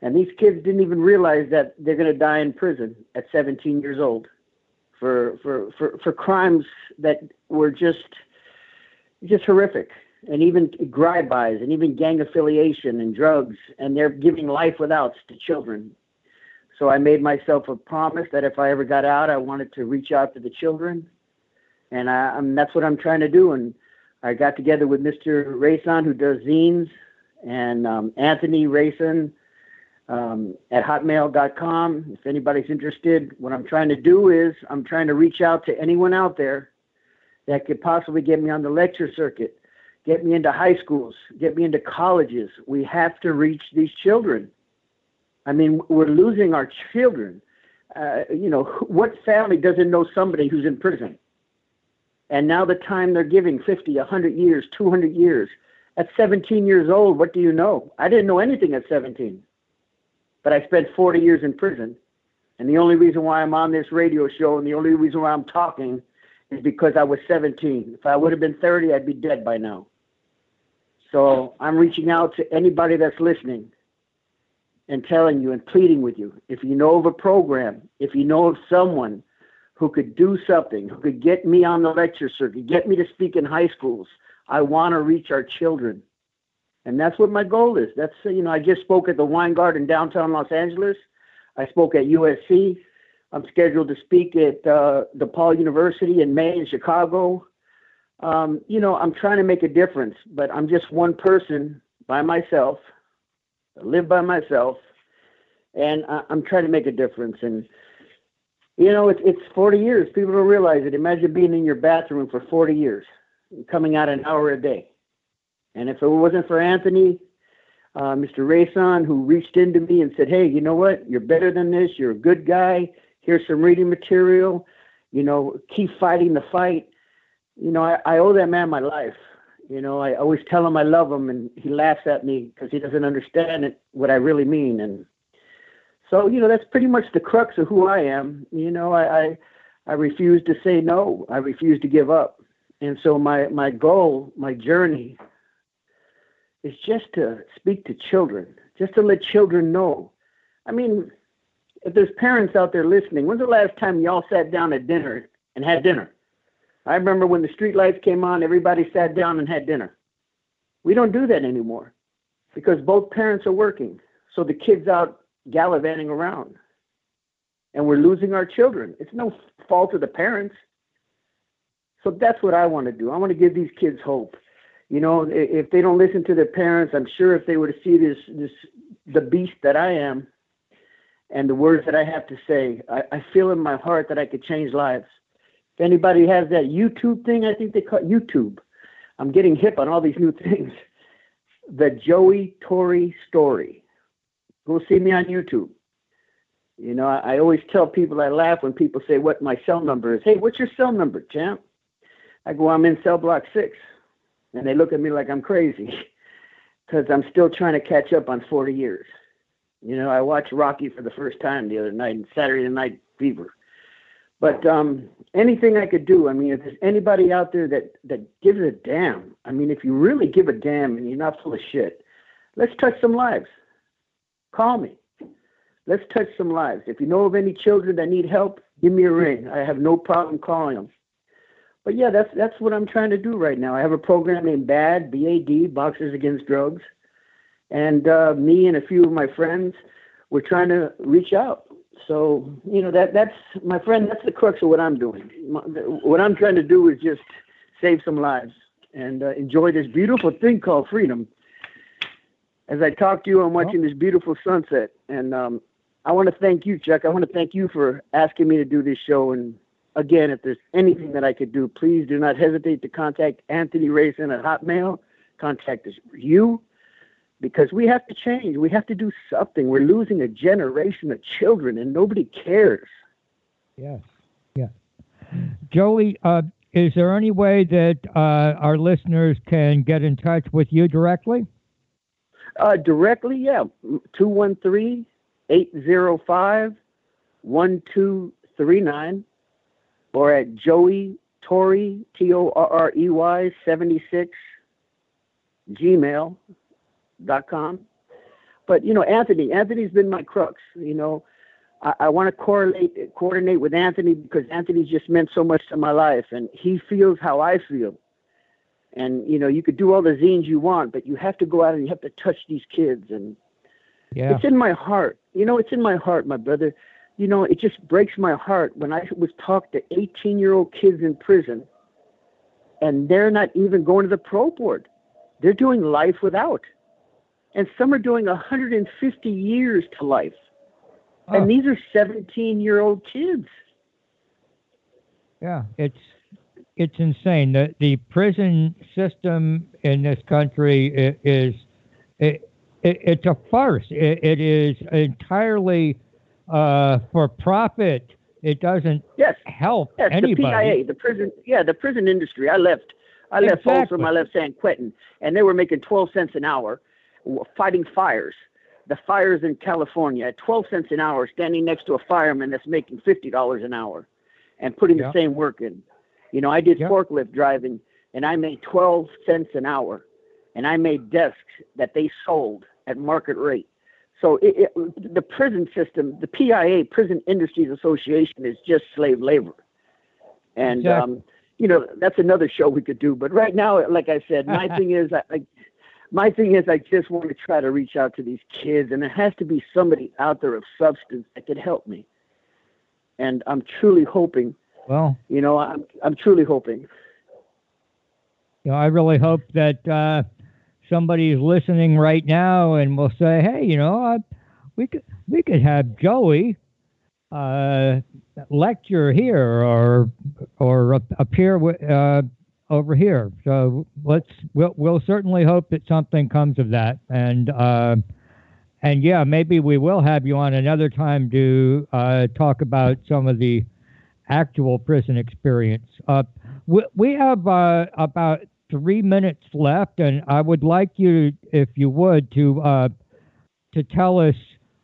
And these kids didn't even realize that they're going to die in prison at seventeen years old for, for, for, for crimes that were just, just horrific. And even drive-bys and even gang affiliation and drugs. And they're giving life withouts to children. So I made myself a promise that if I ever got out, I wanted to reach out to the children. And I, I'm, that's what I'm trying to do. And I got together with Mister Rayson, who does zines, and um, Anthony Rayson um, at hotmail dot com. If anybody's interested, what I'm trying to do is I'm trying to reach out to anyone out there that could possibly get me on the lecture circuit, get me into high schools, get me into colleges. We have to reach these children. I mean, we're losing our children. Uh, you know, what family doesn't know somebody who's in prison? And now the time they're giving, fifty, one hundred years, two hundred years. At seventeen years old, what do you know? I didn't know anything at seventeen. But I spent forty years in prison. And the only reason why I'm on this radio show and the only reason why I'm talking is because I was seventeen. If I would have been thirty, I'd be dead by now. So I'm reaching out to anybody that's listening and telling you and pleading with you, if you know of a program, if you know of someone who could do something, who could get me on the lecture circuit, get me to speak in high schools, I want to reach our children. And that's what my goal is. That's, you know, I just spoke at the Wine Garden downtown Los Angeles. I spoke at U S C. I'm scheduled to speak at uh, DePaul University in May in Chicago. Um, you know, I'm trying to make a difference, but I'm just one person by myself. I live by myself, and I, I'm trying to make a difference. And, you know, it's, it's forty years. People don't realize it. Imagine being in your bathroom for forty years, coming out an hour a day. And if it wasn't for Anthony, uh, Mister Rayson, who reached into me and said, hey, you know what? You're better than this. You're a good guy. Here's some reading material. You know, keep fighting the fight. You know, I, I owe that man my life. You know, I always tell him I love him, and he laughs at me because he doesn't understand it, what I really mean. And so, you know, that's pretty much the crux of who I am. You know, I, I, I refuse to say no. I refuse to give up. And so my, my goal, my journey is just to speak to children, just to let children know. I mean, if there's parents out there listening, when's the last time y'all sat down at dinner and had dinner? I remember when the street lights came on, everybody sat down and had dinner. We don't do that anymore because both parents are working. So the kids out gallivanting around, and we're losing our children. It's no fault of the parents. So that's what I want to do. I want to give these kids hope. You know, if they don't listen to their parents, I'm sure if they were to see this, this, the beast that I am and the words that I have to say, I, I feel in my heart that I could change lives. If anybody has that YouTube thing, I think they call it YouTube. I'm getting hip on all these new things. The Joey Torre Story. Go see me on YouTube. You know, I, I always tell people, I laugh when people say what my cell number is. Hey, what's your cell number, champ? I go, I'm in cell block six. And they look at me like I'm crazy because I'm still trying to catch up on forty years. You know, I watched Rocky for the first time the other night, Saturday Night Fever. But um, anything I could do, I mean, if there's anybody out there that, that gives a damn, I mean, if you really give a damn and you're not full of shit, let's touch some lives. Call me. Let's touch some lives. If you know of any children that need help, give me a ring. I have no problem calling them. But yeah, that's that's what I'm trying to do right now. I have a program named BAD, B A D, Boxers Against Drugs. And uh, me and a few of my friends, we're trying to reach out. So, you know, that that's, my friend, that's the crux of what I'm doing. My, what I'm trying to do is just save some lives and uh, enjoy this beautiful thing called freedom. As I talk to you, I'm watching this beautiful sunset. And um, I want to thank you, Chuck. I want to thank you for asking me to do this show. And again, if there's anything that I could do, please do not hesitate to contact Anthony Rayson at Hotmail. Contact us, you. Because we have to change. We have to do something. We're losing a generation of children, and nobody cares.
Yes, yes. Joey, uh, is there any way that uh, our listeners can get in touch with you directly?
Uh, directly, yeah. two one three, eight zero five, one two three nine or at Joey Torre, T O R R E Y, seventy-six, Gmail. Dot com. But, you know, Anthony, Anthony's been my crux. You know, I, I want to correlate, coordinate with Anthony because Anthony's just meant so much to my life, and he feels how I feel. And, you know, you could do all the zines you want, but you have to go out and you have to touch these kids. And
yeah.
It's in my heart. You know, it's in my heart, my brother. You know, it just breaks my heart when I was talked to eighteen-year-old kids in prison, and they're not even going to the pro board. They're doing life without. And some are doing one hundred fifty years to life. Oh. And these are seventeen-year-old kids.
Yeah, it's it's insane. The the prison system in this country is it, it, it's a farce. It, it is entirely uh, for profit. It doesn't
yes.
help
yes,
anybody.
The P I A, the prison, yeah, the prison industry. I left. I left
exactly.
Folsom. I left San Quentin, and they were making twelve cents an hour, fighting fires. The fires in California at twelve cents an hour, standing next to a fireman that's making fifty dollars an hour, and putting yep. the same work in. You know, I did yep. forklift driving, and I made twelve cents an hour, and I made desks that they sold at market rate. So it, it, the prison system, the P I A, Prison Industries Association, is just slave labor. And,
exactly.
um, you know, that's another show we could do. But right now, like I said, my thing is, I, I, my thing is I just want to try to reach out to these kids, and it has to be somebody out there of substance that could help me. And I'm truly hoping,
well,
you know, I'm, I'm truly hoping.
You know, I really hope that uh, somebody's listening right now and will say, hey, you know, I, we could we could have Joey uh, lecture here or or appear uh, over here. So let's we'll we'll certainly hope that something comes of that. And uh, and yeah, maybe we will have you on another time to uh, talk about some of the actual prison experience. Uh, we we have uh, about three minutes left, and I would like you, if you would, to uh, to tell us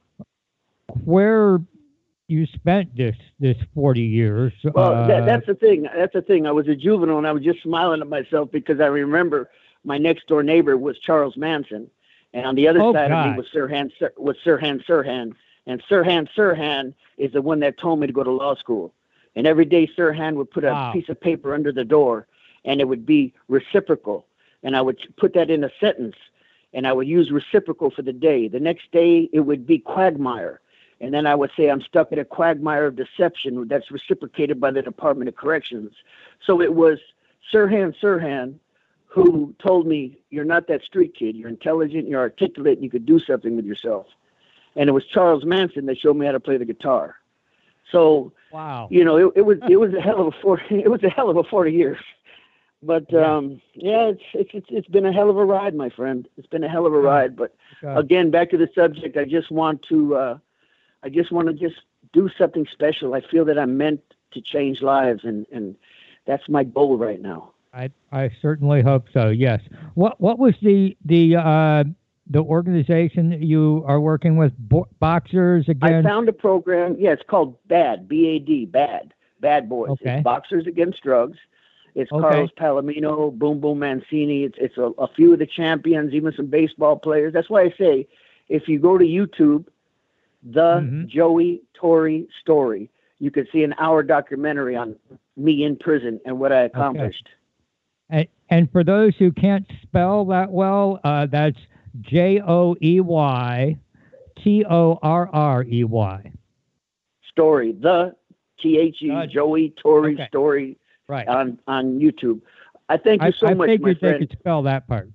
where you spent this this forty years.
Well,
uh,
that, that's the thing. That's the thing. I was a juvenile, and I was just smiling at myself because I remember my next door neighbor was Charles Manson, and on the other
oh,
side
God.
of me was Sirhan Sir, was Sirhan Sirhan, and Sirhan Sirhan is the one that told me to go to law school. And every day Sirhan would put a
wow.
piece of paper under the door, and it would be reciprocal. And I would put that in a sentence, and I would use reciprocal for the day. The next day, it would be quagmire. And then I would say, I'm stuck in a quagmire of deception that's reciprocated by the Department of Corrections. So it was Sirhan Sirhan who told me, you're not that street kid. You're intelligent, you're articulate, and you could do something with yourself. And it was Charles Manson that showed me how to play the guitar. So,
wow.
you know, it, it was it was a hell of a forty it was a hell of a forty years. But um, yeah, it's, it's it's it's been a hell of a ride, my friend. It's been a hell of a ride. But
okay.
again, back to the subject. I just want to uh, I just want to just do something special. I feel that I'm meant to change lives, and, and that's my goal right now.
I I certainly hope so. Yes. What what was the the uh, the organization that you are working with? Bo- boxers against?
I found a program. Yeah, it's called BAD. B A D. BAD. Bad Boys.
Okay.
It's Boxers Against Drugs. It's
okay.
Carlos Palomino, Boom Boom Mancini. It's it's a, a few of the champions, even some baseball players. That's why I say, if you go to YouTube, the
mm-hmm.
Joey Torre story, you could see an hour documentary on me in prison and what I accomplished.
Okay. And, and for those who can't spell that well, uh, that's J O E Y T O R R E Y.
Story. The T H E, uh, Joey Torre
okay.
story.
Right.
On, on YouTube. I thank you so
I, I
much, my friend.
I figured they could spell that part.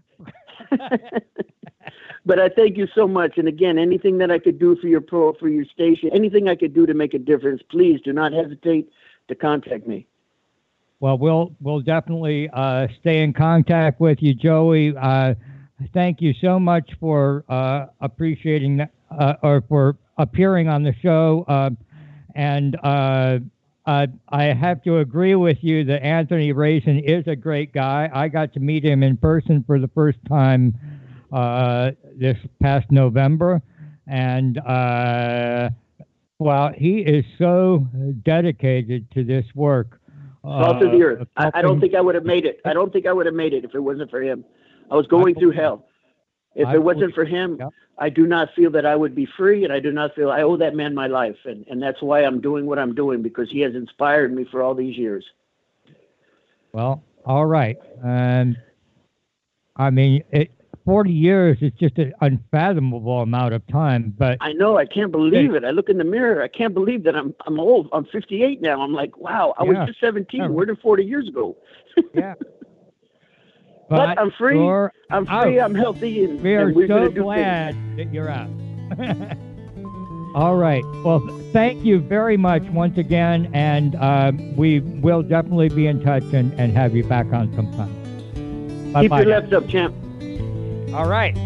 But I thank you so much. And again, anything that I could do for your pro, for your station, anything I could do to make a difference, please do not hesitate to contact me.
Well, we'll we'll definitely uh, stay in contact with you, Joey. Uh, thank you so much for uh, appreciating that, uh, or for appearing on the show. Uh, and uh, Uh, I have to agree with you that Anthony Raisin is a great guy. I got to meet him in person for the first time uh, this past November. And, uh, well, he is so dedicated to this work.
Salt of the earth. I, I don't think I would have made it. I don't think I would have made it if it wasn't for him. I was going through hell. If
I
it wasn't
would-
for him,
yeah.
I do not feel that I would be free, and I do not feel I owe that man my life. And, and that's why I'm doing what I'm doing, because he has inspired me for all these years.
Well, all right. Um, I mean, it, forty years is just an unfathomable amount of time, but
I know, I can't believe it. I look in the mirror. I can't believe that I'm I'm old. I'm fifty-eight now. I'm like, wow, I
Yeah.
was just seventeen.
Yeah.
Where did forty years go?
yeah.
But I'm free.
you're
I'm free.
out.
I'm healthy, and,
We are
and we're
so
going to do
glad
things.
that you're out. All right. Well, thank you very much once again, and um, we will definitely be in touch and, and have you back on sometime. Bye
Keep
bye.
your left up, champ.
All right.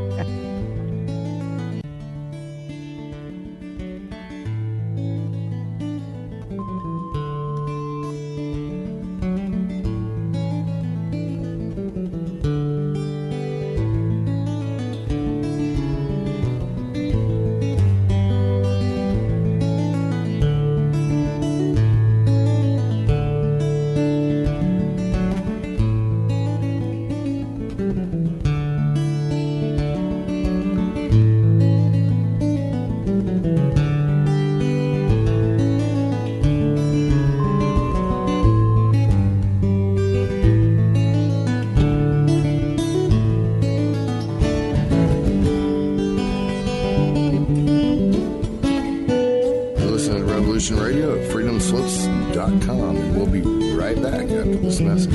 You're listening to Revolution Radio at freedom slips dot com, and we'll be right back after this message.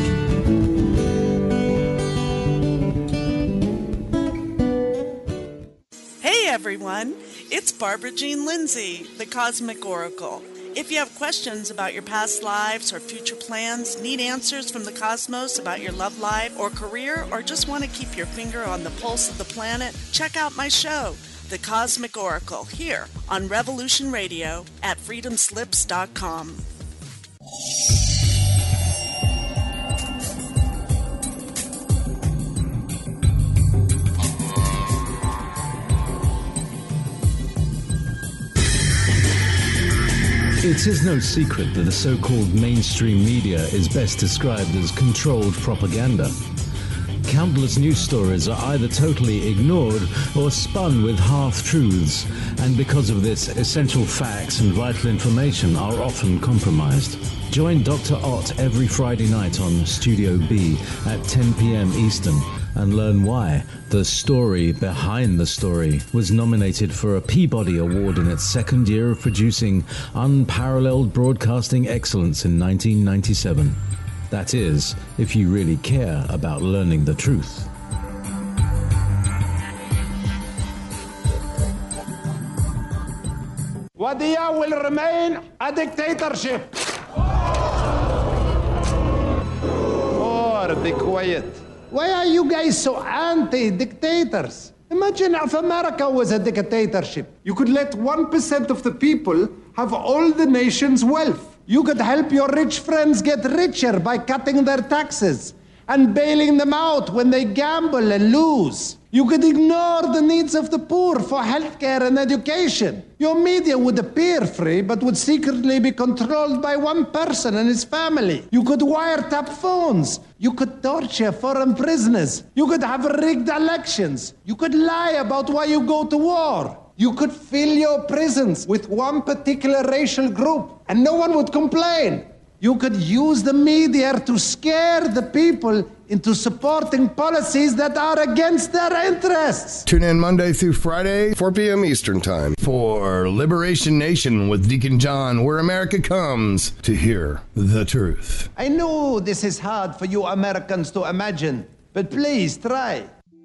Hey everyone, it's Barbara Jean Lindsay, the Cosmic Oracle. If you have questions about your past lives or future plans, need answers from the cosmos about your love life or career, or just want to keep your finger on the pulse of the planet, check out my show, The Cosmic Oracle, here on Revolution Radio at freedom slips dot com.
It is no secret that the so-called mainstream media is best described as controlled propaganda. Countless news stories are either totally ignored or spun with half-truths, and because of this, essential facts and vital information are often compromised. Join Doctor Ott every Friday night on Studio B at ten p.m. Eastern and learn why The Story Behind the Story was nominated for a Peabody Award in its second year of producing unparalleled broadcasting excellence in nineteen ninety-seven. That is, if you really care about learning the truth.
Wadiya will remain a dictatorship. Oh, be quiet. Why are you guys so anti-dictators? Imagine if America was a dictatorship. You could let one percent of the people have all the nation's wealth. You could help your rich friends get richer by cutting their taxes and bailing them out when they gamble and lose. You could ignore the needs of the poor for healthcare and education. Your media would appear free, but would secretly be controlled by one person and his family. You could wiretap phones. You could torture foreign prisoners. You could have rigged elections. You could lie about why you go to war. You could fill your prisons with one particular racial group, and no one would complain. You could use the media to scare the people into supporting policies that are against their interests.
Tune in Monday through Friday, four p.m. Eastern Time, for Liberation Nation with Deacon John, where America comes to hear the truth.
I know this is hard for you Americans to imagine, but please try.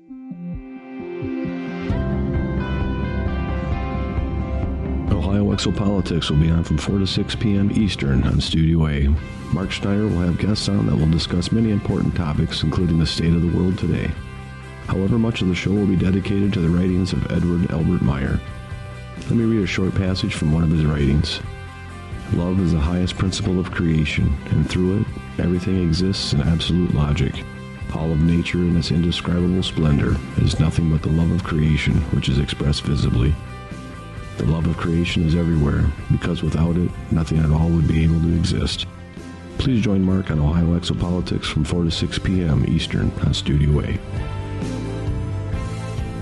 Ohio Exopolitics will be on from four to six p.m. Eastern on Studio A. Mark Schneider will have guests on that will discuss many important topics, including the state of the world today. However, much of the show will be dedicated to the writings of Edward Albert Meyer. Let me read a short passage from one of his writings. Love is the highest principle of creation, and through it, everything exists in absolute logic. All of nature in its indescribable splendor is nothing but the love of creation, which is expressed visibly. The love of creation is everywhere, because without it, nothing at all would be able to exist. Please join Mark on Ohio Exopolitics from four to six p.m. Eastern on Studio A.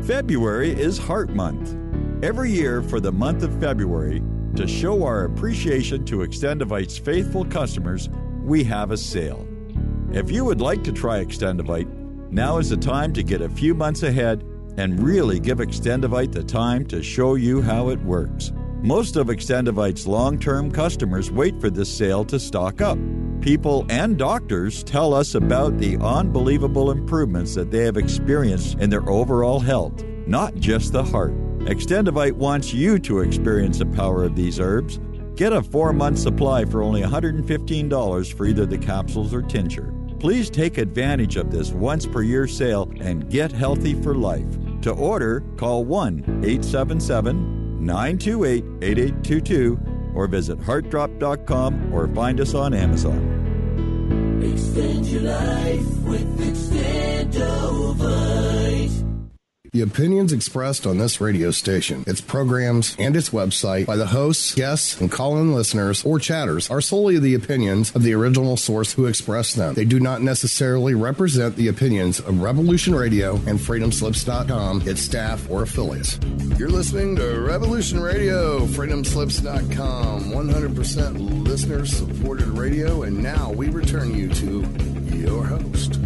February is Heart Month. Every year for the month of February, to show our appreciation to Extendivite's faithful customers, we have a sale. If you would like to try Extendivite, now is the time to get a few months ahead and really give Extendivite the time to show you how it works. Most of Extendivite's long-term customers wait for this sale to stock up. People and doctors tell us about the unbelievable improvements that they have experienced in their overall health, not just the heart. Extendivite wants you to experience the power of these herbs. Get a four-month supply for only one hundred fifteen dollars for either the capsules or tincture. Please take advantage of this once-per-year sale and get healthy for life. To order, call one eight seven seven, nine two eight, eight eight two two or visit heart drop dot com or find us on Amazon.
Extend your life with Extendovite.
The opinions expressed on this radio station, its programs, and its website by the hosts, guests, and call-in listeners or chatters are solely the opinions of the original source who expressed them. They do not necessarily represent the opinions of Revolution Radio and freedom slips dot com, its staff, or affiliates. You're listening to Revolution Radio, freedom slips dot com, one hundred percent listener-supported radio, and now we return you to your host.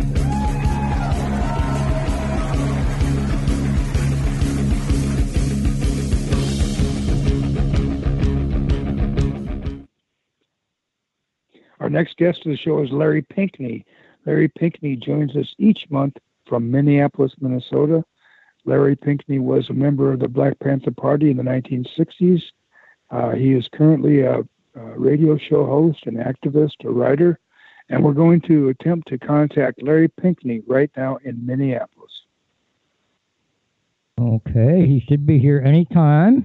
Our next guest of the show is Larry Pinkney. Larry Pinkney joins us each month from Minneapolis, Minnesota. Larry Pinkney was a member of the Black Panther Party in the nineteen sixties. Uh, he is currently a, a radio show host, an activist, a writer, and we're going to attempt to contact Larry Pinkney right now in Minneapolis.
Okay, he should be here anytime.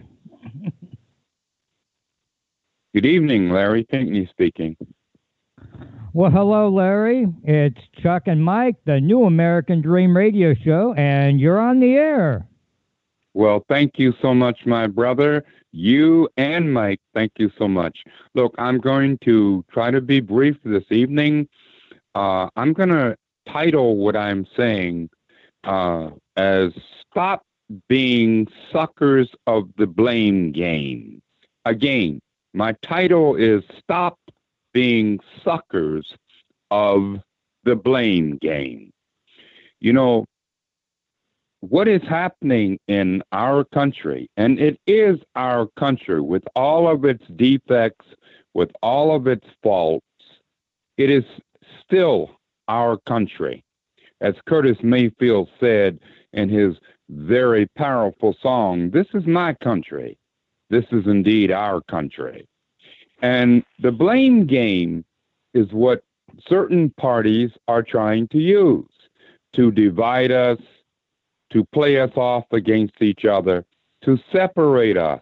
Good evening, Larry Pinkney speaking.
Well, hello, Larry. It's Chuck and Mike, the New American Dream radio show, and you're on the air.
Well, thank you so much, my brother. You and Mike, thank you so much. Look, I'm going to try to be brief this evening. Uh, I'm going to title what I'm saying uh, as Stop Being Suckers of the Blame Game. Again, my title is Stop Being Suckers of the Blame Game. You know, what is happening in our country, and it is our country with all of its defects, with all of its faults, it is still our country. As Curtis Mayfield said in his very powerful song, "This is my country. This is indeed our country." And the blame game is what certain parties are trying to use to divide us, to play us off against each other, to separate us.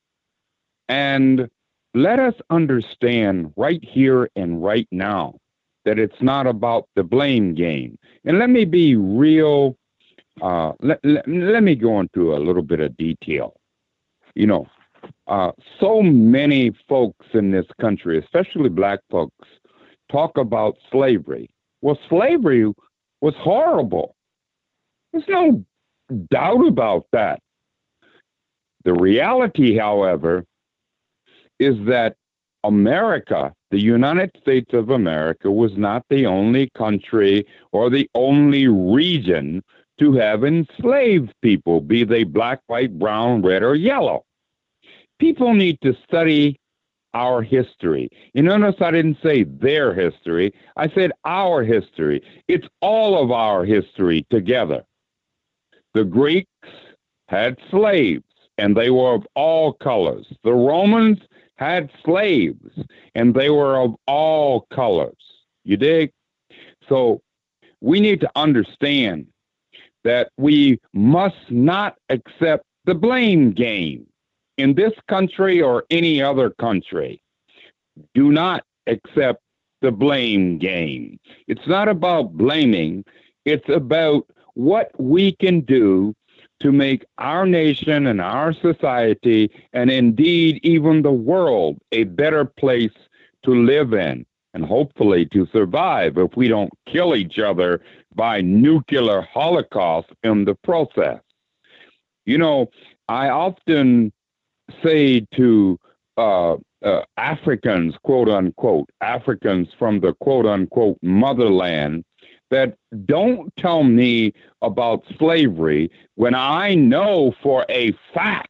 And let us understand right here and right now that it's not about the blame game. And let me be real, uh, let, let, let me go into a little bit of detail. You know, Uh, so many folks in this country, especially black folks, talk about slavery. Well, slavery was horrible. There's no doubt about that. The reality, however, is that America, the United States of America, was not the only country or the only region to have enslaved people, be they black, white, brown, red, or yellow. People need to study our history. You notice I didn't say their history. I said our history. It's all of our history together. The Greeks had slaves, and they were of all colors. The Romans had slaves, and they were of all colors. You dig? So we need to understand that we must not accept the blame game. In this country or any other country, do not accept the blame game. It's not about blaming. It's about what we can do to make our nation and our society, and indeed even the world, a better place to live in and hopefully to survive if we don't kill each other by nuclear holocaust in the process. You know, I often say to uh, uh, Africans, quote unquote, Africans from the quote unquote motherland, that don't tell me about slavery when I know for a fact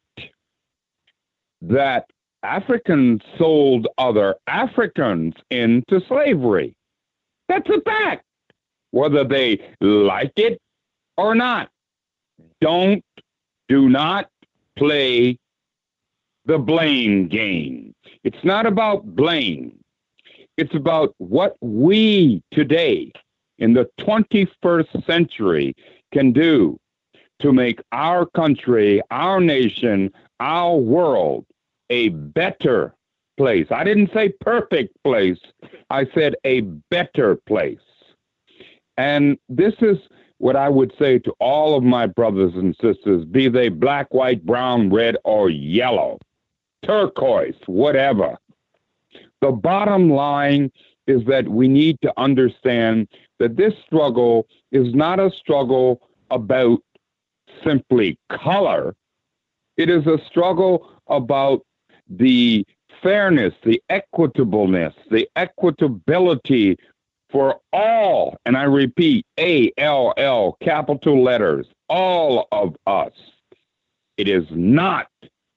that Africans sold other Africans into slavery. That's a fact, whether they like it or not. Don't, do not play the blame game. It's not about blame. It's about what we today in the twenty-first century can do to make our country, our nation, our world a better place. I didn't say perfect place. I said a better place. And this is what I would say to all of my brothers and sisters, be they black, white, brown, red, or yellow, turquoise, whatever. The bottom line is that we need to understand that this struggle is not a struggle about simply color. It is a struggle about the fairness, the equitableness, the equitability for all, and I repeat, A L L, capital letters, all of us. It is not,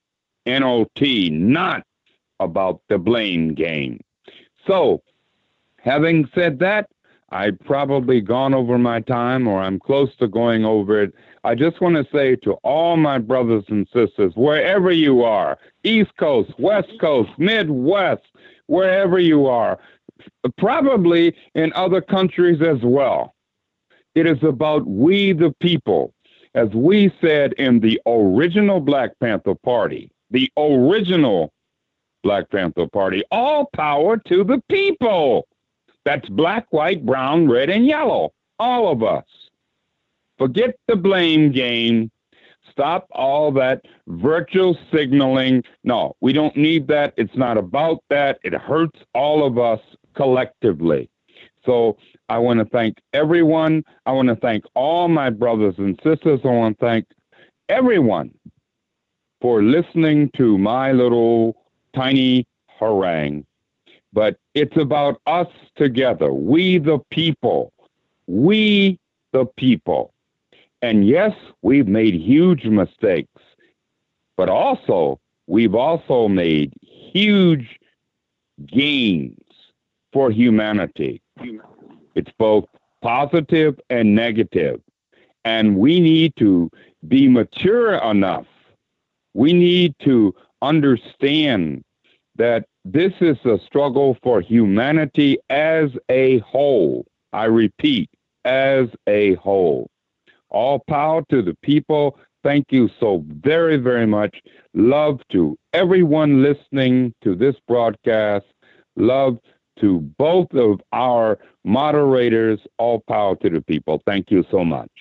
N O T, not about the blame game. So, having said that, I've probably gone over my time, or I'm close to going over it. I just want to say to all my brothers and sisters, wherever you are, East Coast, West Coast, Midwest, wherever you are, probably in other countries as well, it is about we the people. As we said in the original Black Panther Party, the original Black Panther Party, all power to the people. That's black, white, brown, red, and yellow. All of us. Forget the blame game. Stop all that virtual signaling. No, we don't need that. It's not about that. It hurts all of us collectively. So I want to thank everyone. I want to thank all my brothers and sisters. I want to thank everyone for listening to my little tiny harangue. But it's about us together, we the people, we the people. And yes, we've made huge mistakes, but also we've also made huge gains for humanity. It's both positive and negative. And we need to be mature enough. We need to understand that this is a struggle for humanity as a whole. I repeat, as a whole. All power to the people. Thank you so very, very much. Love to everyone listening to this broadcast. Love to both of our moderators. All power to the people. Thank you so much.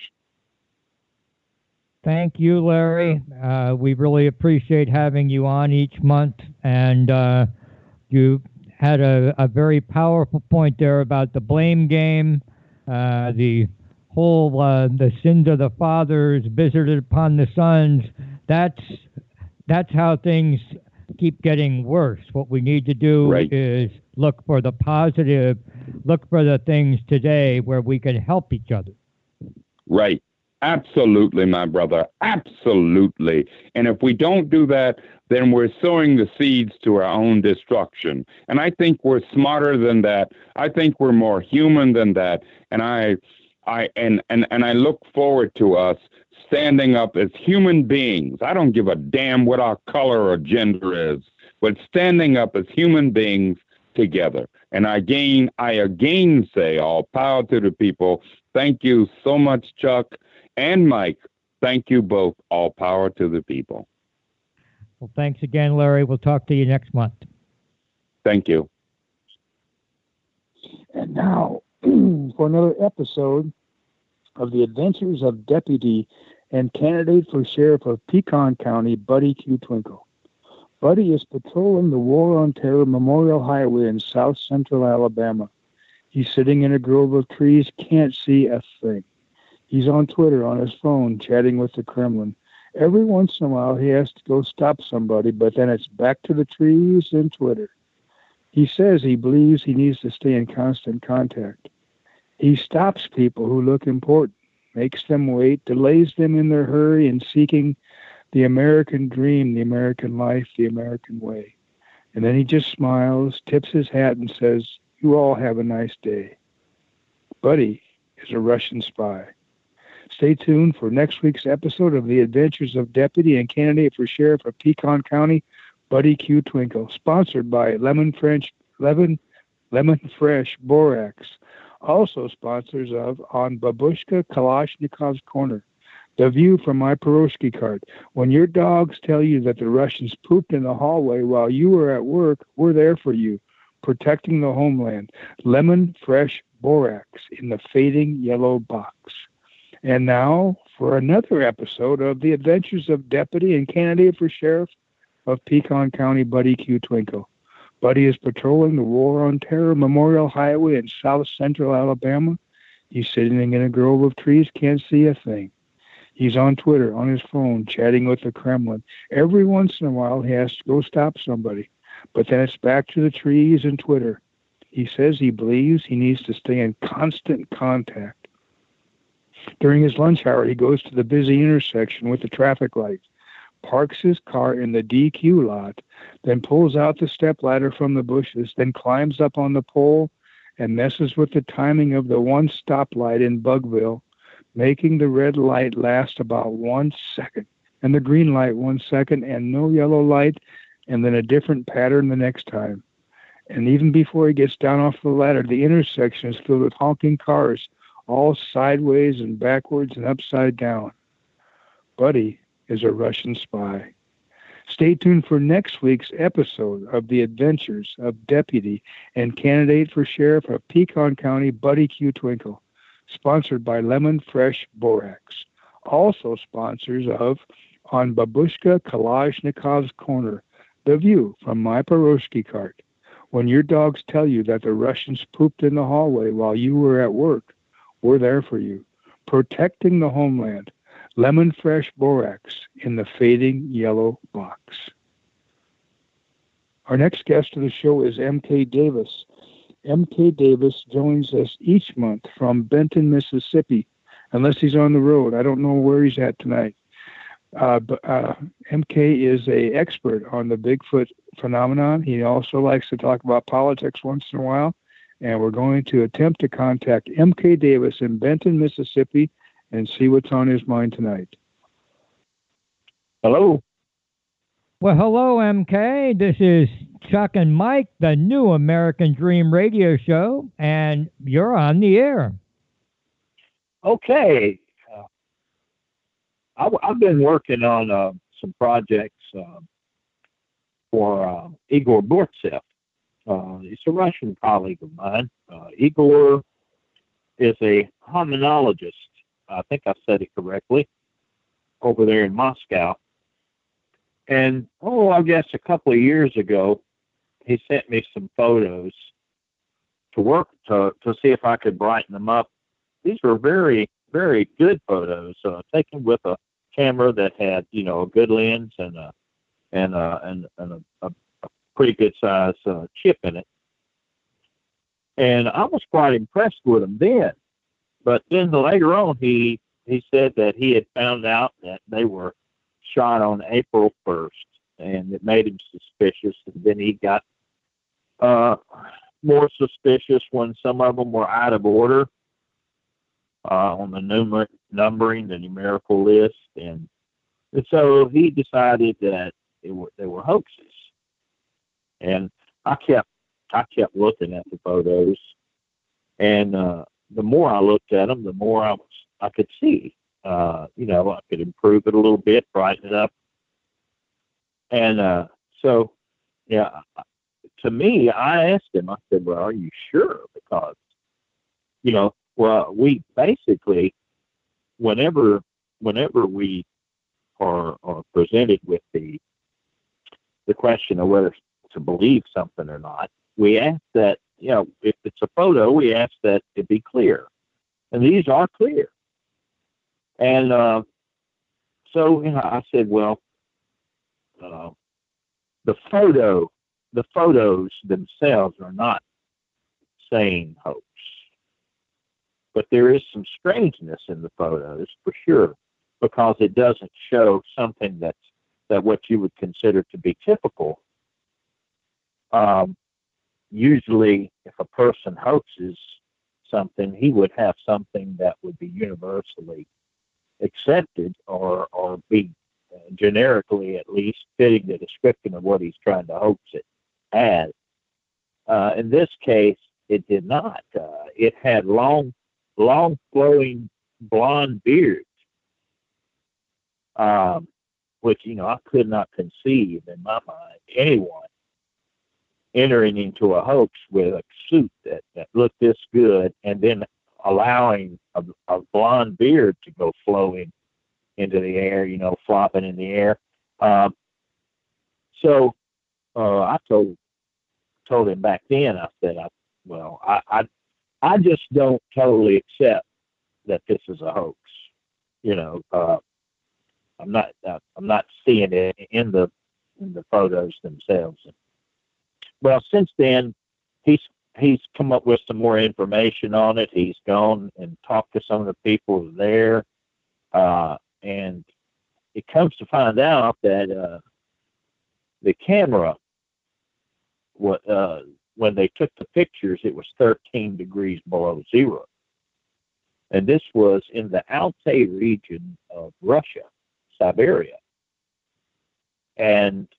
Thank you, Larry. Uh, we really appreciate having you on each month. And uh, you had a, a very powerful point there about the blame game, uh, the whole uh, the sins of the fathers visited upon the sons. That's that's how things keep getting worse. What we need to do right. is look for the positive, look for the things today where we can help each other.
Right. Absolutely, my brother. Absolutely. And if we don't do that, then we're sowing the seeds to our own destruction. And I think we're smarter than that. I think we're more human than that. And I I and, and, and I look forward to us standing up as human beings. I don't give a damn what our color or gender is, but standing up as human beings together. And I again I again say all power to the people. Thank you so much, Chuck. And Mike, thank you both. All power to the people.
Well, thanks again, Larry. We'll talk to you next month.
Thank you.
And now for another episode of the adventures of Deputy and candidate for Sheriff of Pecan County, Buddy Q. Twinkle. Buddy is patrolling the War on Terror Memorial Highway in south central Alabama. He's sitting in a grove of trees, can't see a thing. He's on Twitter on his phone, chatting with the Kremlin, Every once in a while, he has to go stop somebody, but then it's back to the trees and Twitter. He says he believes he needs to stay in constant contact. He stops people who look important, makes them wait, delays them in their hurry in seeking the American dream, the American life, the American way. And then he just smiles, tips his hat, and says, "You all have a nice day." Buddy is a Russian spy. Stay tuned for next week's episode of The Adventures of Deputy and Candidate for Sheriff of Pecan County, Buddy Q. Twinkle, sponsored by Lemon French, Lemon, Lemon Fresh Borax. Also sponsors of On Babushka Kalashnikov's Corner, The View from My Peroshki Cart. When your dogs tell you that the Russians pooped in the hallway while you were at work, we're there for you, protecting the homeland. Lemon Fresh Borax in the fading yellow box. And now for another episode of The Adventures of Deputy and Candidate for Sheriff of Pecan County, Buddy Q. Twinkle. Buddy is patrolling the War on Terror Memorial Highway in south central Alabama. He's sitting in a grove of trees, can't see a thing. He's on Twitter, on his phone, chatting with the Kremlin. Every once in a while, he has to go stop somebody. But then it's back to the trees and Twitter. He says he believes he needs to stay in constant contact. During his lunch hour, he goes to the busy intersection with the traffic lights, parks his car in the D Q lot, then pulls out the stepladder from the bushes, then climbs up on the pole and messes with the timing of the one stoplight in Bugville, making the red light last about one second, and the green light one second, and no yellow light, and then a different pattern the next time. And even before he gets down off the ladder, the intersection is filled with honking cars, all sideways and backwards and upside down. Buddy is a Russian spy. Stay tuned for next week's episode of The Adventures of Deputy and Candidate for Sheriff of Pecan County, Buddy Q. Twinkle, sponsored by Lemon Fresh Borax. Also sponsors of On Babushka Kalashnikov's Corner, The View from My Peroshki Cart. When your dogs tell you that the Russians pooped in the hallway while you were at work, we're there for you, protecting the homeland. Lemon Fresh Borax in the fading yellow box. Our next guest of the show is M K Davis. M K Davis joins us each month from Benton, Mississippi, unless he's on the road. I don't know where he's at tonight. Uh, but uh, M K is a expert on the Bigfoot phenomenon. He also likes to talk about politics once in a while, and we're going to attempt to contact M K Davis in Benton, Mississippi, and see what's on his mind tonight.
Hello.
Well, hello, M K. This is Chuck and Mike, the new American Dream radio show, and you're on the air.
Okay. Uh, I, I've been working on uh, some projects uh, for uh, Igor Burtsev. Uh, he's a Russian colleague of mine. Uh, Igor is a hominologist. I think I said it correctly, over there in Moscow. And, oh, I guess a couple of years ago, he sent me some photos to work, to, to see if I could brighten them up. These were very, very good photos, uh, taken with a camera that had, you know, a good lens and a, and a, and, and a, a, a pretty good size uh, chip in it. And I was quite impressed with them then. But then later on, he, he said that he had found out that they were shot on April first, and it made him suspicious. And then he got uh, more suspicious when some of them were out of order uh, on the numer- numbering, the numerical list. And, and so he decided that it were, they were hoaxes. And I kept I kept looking at the photos, and uh, the more I looked at them, the more I was, I could see. Uh, you know, I could improve it a little bit, brighten it up. And uh, so, yeah, to me, I asked him, I said, well, are you sure? Because, you know, well, we basically, whenever whenever we are, are presented with the the question of whether to believe something or not, we ask that, you know, if it's a photo, we ask that it be clear. And these are clear. And uh, so you know, I said, well, uh, the photo, the photos themselves are not saying hoax, but there is some strangeness in the photos for sure, because it doesn't show something that's that what you would consider to be typical. Um, usually, if a person hoaxes something, he would have something that would be universally accepted, or or be uh, generically at least fitting the description of what he's trying to hoax it as. Uh, in this case, it did not. Uh, it had long, long flowing blonde beards, um, which, you know, I could not conceive in my mind anyone entering into a hoax with a suit that, that looked this good and then allowing a, a blonde beard to go flowing into the air, you know, flopping in the air. Um, so uh, I told told him back then, I said, I, well, I, I I just don't totally accept that this is a hoax. You know, uh, I'm not uh, I'm not seeing it in the in the photos themselves. Well, since then, he's he's come up with some more information on it. He's gone and talked to some of the people there, uh, and it comes to find out that uh, the camera, what uh, when they took the pictures, it was thirteen degrees below zero, and this was in the Altai region of Russia, Siberia, and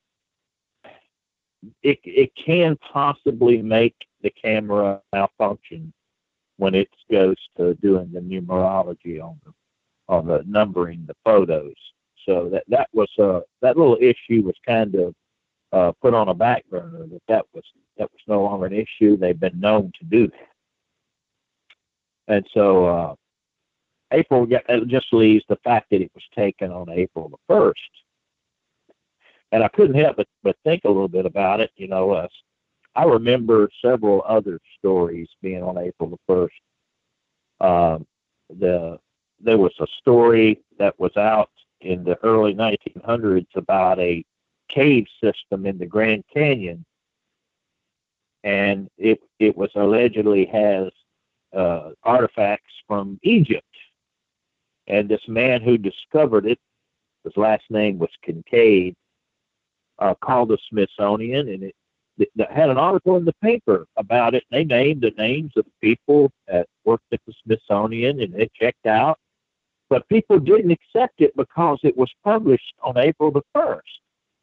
It it can possibly make the camera malfunction when it goes to doing the numerology on the on the numbering the photos. So that that was uh that little issue was kind of uh, put on a back burner. That that was that was no longer an issue. They've been known to do that, and so uh, April it just leaves the fact that it was taken on April the first. And I couldn't help but, but think a little bit about it. You know, uh, I remember several other stories being on April the first. Um, the there was a story that was out in the early nineteen hundreds about a cave system in the Grand Canyon, and it it was allegedly has uh, artifacts from Egypt. And this man who discovered it, his last name was Kincaid, Uh, called the Smithsonian, and it, it, it had an article in the paper about it. They named the names of the people that worked at the Smithsonian, and they checked out. But people didn't accept it because it was published on April the first.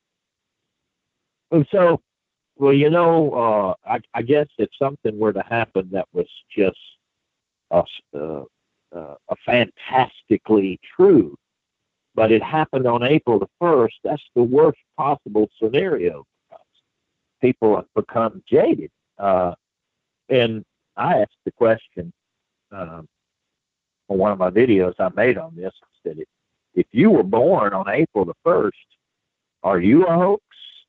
And so, well, you know, uh, I, I guess if something were to happen that was just uh, uh, uh, a fantastically true, but it happened on April the first, that's the worst possible scenario. People have become jaded. Uh, and I asked the question um, on one of my videos I made on this. I said, if, if you were born on April the first, are you a hoax?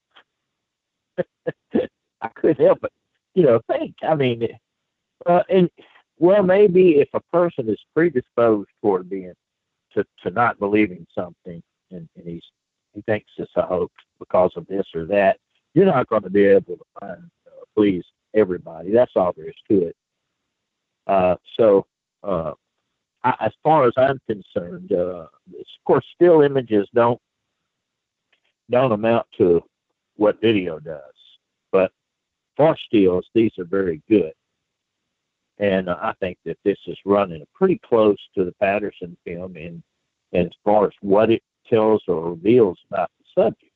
I couldn't help but, you know, think. I mean, uh, and well, maybe if a person is predisposed toward being To, to not believing something, and, and he's he thinks it's a hoax because of this or that, you're not going to be able to find uh, please everybody. That's all there is to it. Uh, so, uh, I, as far as I'm concerned, uh, of course, still images don't don't amount to what video does, but for stills, these are very good. And uh, I think that this is running pretty close to the Patterson film in, in as far as what it tells or reveals about the subject.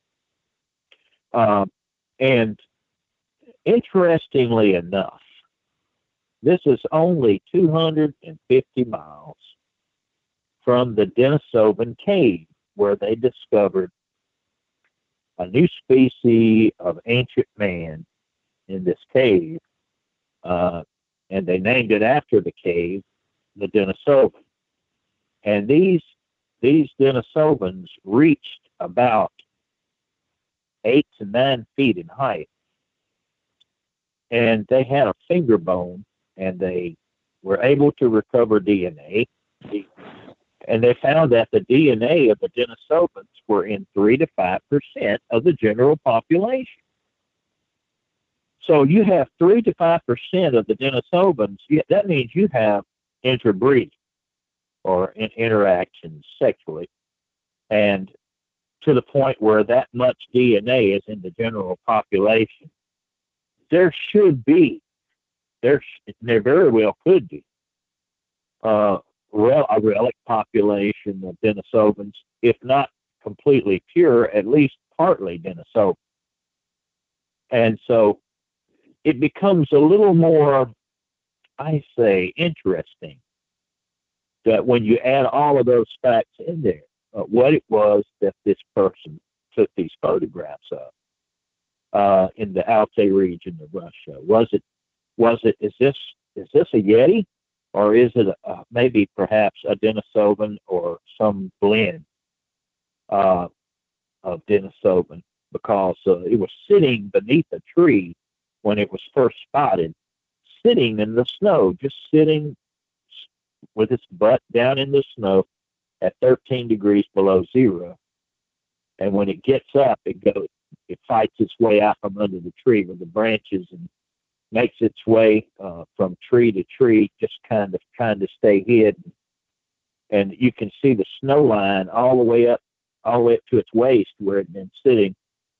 Um, and interestingly enough, this is only two hundred fifty miles from the Denisovan Cave, where they discovered a new species of ancient man in this cave. Uh, and they named it after the cave, the Denisovan. And these these Denisovans reached about eight to nine feet in height, and they had a finger bone, and they were able to recover D N A. And they found that the D N A of the Denisovans were in three to five percent of the general population. So you have three to five percent of the Denisovans. That means you have interbreeding or in interactions sexually, and to the point where that much D N A is in the general population. There should be, there, there very well could be, uh, a relic population of Denisovans, if not completely pure, at least partly Denisovan. And so it becomes a little more, I say, interesting that when you add all of those facts in there, uh, what it was that this person took these photographs of uh, in the Altai region of Russia. Was it, was it, is this, is this a Yeti? Or is it a, maybe perhaps a Denisovan or some blend uh, of Denisovan? Because uh, it was sitting beneath a tree when it was first spotted, sitting in the snow, just sitting with its butt down in the snow at thirteen degrees below zero. And when it gets up, it goes, it fights its way out from under the tree with the branches and makes its way uh, from tree to tree, just kind of trying to stay hidden. And you can see the snow line all the way up, all the way up to its waist where it had been sitting.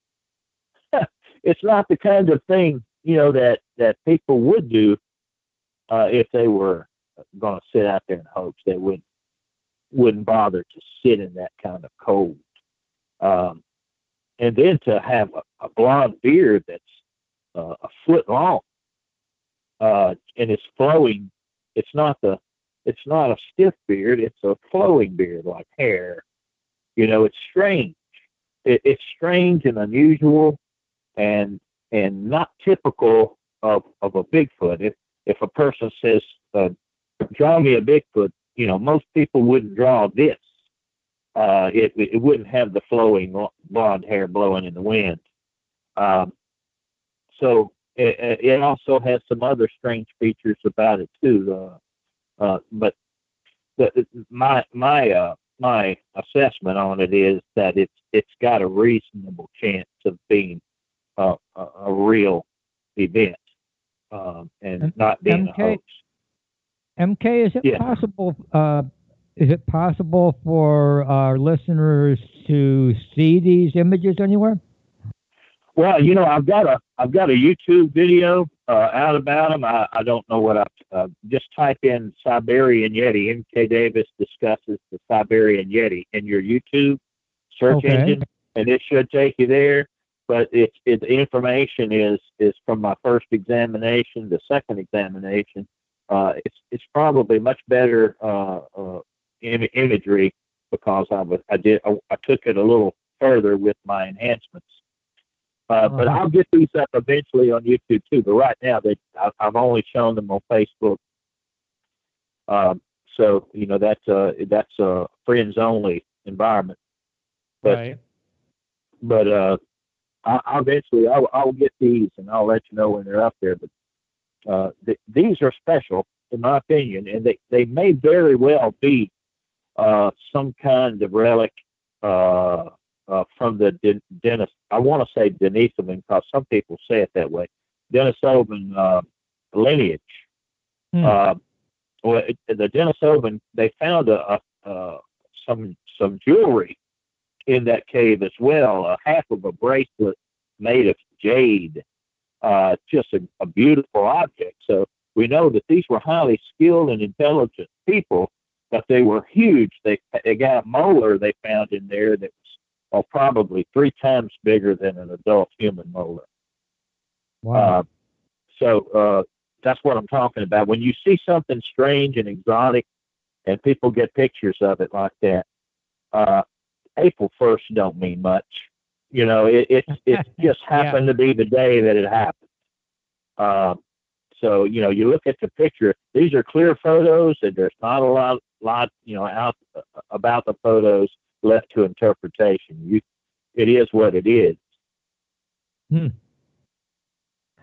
It's not the kind of thing, you know, that, that people would do uh, if they were going to sit out there in hopes. They would, wouldn't bother to sit in that kind of cold. Um, and then to have a, a blonde beard that's uh, a foot long, uh, and it's flowing. It's not the, it's not a stiff beard. It's a flowing beard like hair. You know, it's strange. It, it's strange and unusual, and and not typical of of a Bigfoot. If if a person says, uh, "Draw me a Bigfoot," you know, most people wouldn't draw this. Uh, it it wouldn't have the flowing blonde hair blowing in the wind. Um, so it, it also has some other strange features about it too. Uh, uh, but the, my my uh, my assessment on it is that it's it's got a reasonable chance of being uh, a, a real event um, and M- not being
M K,
a hoax.
M K, is it
yeah.
possible? Uh, is it possible for our listeners to see these images anywhere?
Well, you know, I've got a I've got a YouTube video uh, out about them. I, I don't know what I uh, just type in Siberian Yeti. M K Davis discusses the Siberian Yeti in your YouTube search
Okay.
engine, and it should take you there. But it's it, the information is is from my first examination, the second examination. Uh, it's it's probably much better uh, uh, im- imagery because I was I did I, I took it a little further with my enhancements. Uh, but
Uh-huh.
I'll get these up eventually on YouTube too. But right now, they I, I've only shown them on Facebook. Um, so you know that's a that's a friends only environment. But
right.
but uh, I, I'll eventually I'll, I'll get these and I'll let you know when they're up there. But uh, th- these are special in my opinion, and they, they may very well be uh, some kind of relic. Uh, Uh, from the Den- Denis, I want to say Denisovan because some people say it that way. Denisovan uh, lineage.
Hmm.
Uh, well, it, the Denisovan, they found a, a, a some some jewelry in that cave as well. A half of a bracelet made of jade. Uh, just a, a beautiful object. So we know that these were highly skilled and intelligent people, but they were huge. They they got a molar they found in there that or probably three times bigger than an adult human molar.
Wow.
Uh, so uh, that's what I'm talking about. When you see something strange and exotic and people get pictures of it like that, uh, April first don't mean much. You know, it, it, it just happened
Yeah.
to be the day that it happened. Uh, so, you know, you look at the picture, these are clear photos and there's not a lot, lot you know, out uh, about the photos left to interpretation. You, it is what it is.
Hmm.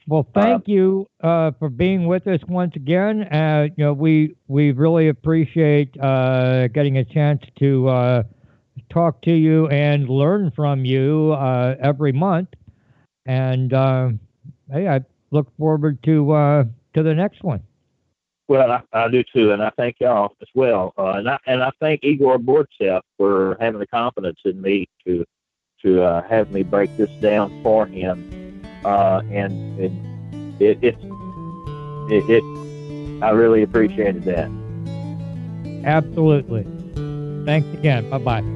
Well, thank you uh, for being with us once again. Uh, you know, we we really appreciate uh, getting a chance to uh, talk to you and learn from you uh, every month. And uh, hey, I look forward to uh, to the next one.
Well, I, I do too, and I thank y'all as well. Uh, and I and I thank Igor Bortsev for having the confidence in me to to uh, have me break this down for him. Uh, and and it, it it it I really appreciated that.
Absolutely. Thanks again. Bye bye.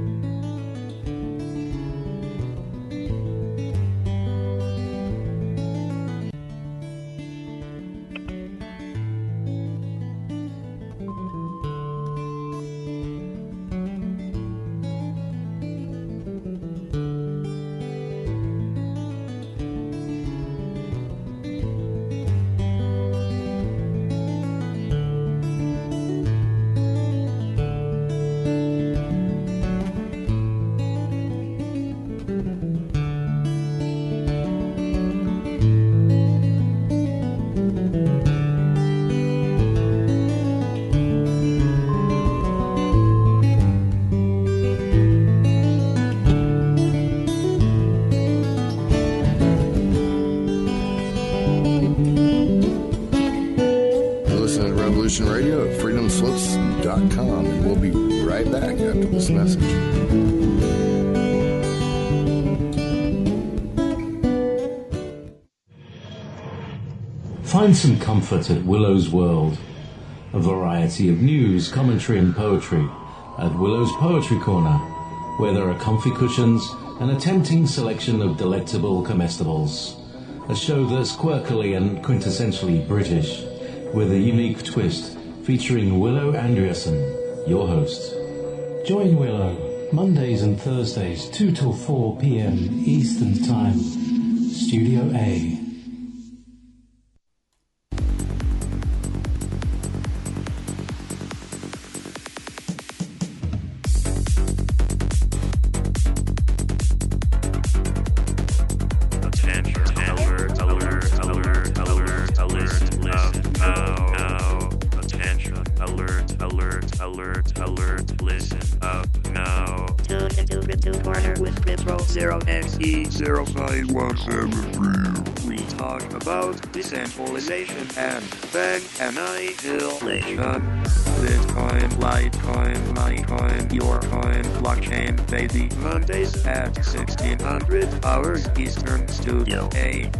Radio at freedom slips dot com, and we'll be right back after this message.
Find some comfort at Willow's World. A variety of news, commentary and poetry at Willow's Poetry Corner, where there are comfy cushions and a tempting selection of delectable comestibles. A show that's quirkily and quintessentially British, with a unique twist, featuring Willow Andreasen, your host.
Join Willow, Mondays and Thursdays, two till four p.m. Eastern Time, Studio A.
zero five one seven three. We talk about decentralization and bank annihilation. Bitcoin, Litecoin, Litecoin, your coin, blockchain, baby. Mondays at sixteen hundred hours Eastern, Studio A.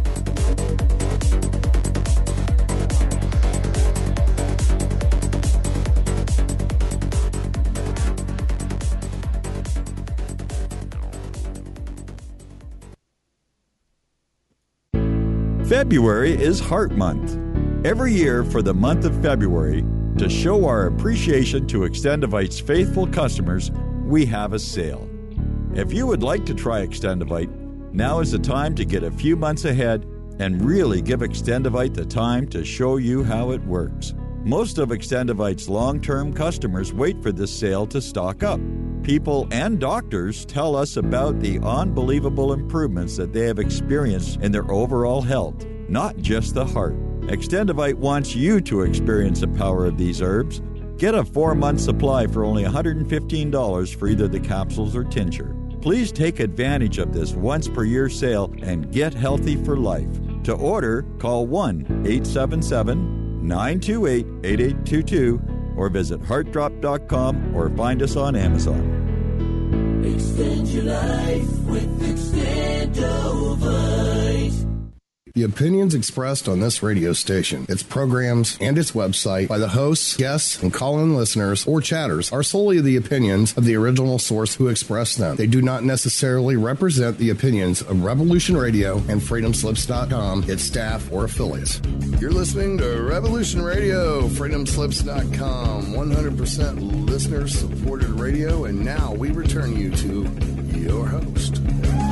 February is Heart Month. Every year for the month of February, to show our appreciation to Extendivite's faithful customers, we have a sale. If you would like to try Extendivite, now is the time to get a few months ahead and really give Extendivite the time to show you how it works. Most of Extendivite's long-term customers wait for this sale to stock up. People and doctors tell us about the unbelievable improvements that they have experienced in their overall health, not just the heart. Extendivite wants you to experience the power of these herbs. Get a four-month supply for only one hundred fifteen dollars for either the capsules or tincture. Please take advantage of this once-per-year sale and get healthy for life. To order, call one eight seven seven, nine two eight, eight eight two two or visit heart drop dot com or find us on Amazon.
Extend your life with Extendovite.
The opinions expressed on this radio station, its programs, and its website by the hosts, guests, and call-in listeners or chatters are solely the opinions of the original source who expressed them. They do not necessarily represent the opinions of Revolution Radio and freedom slips dot com, its staff, or affiliates. You're listening to Revolution Radio, freedom slips dot com, one hundred percent listener-supported radio, and now we return you to your host.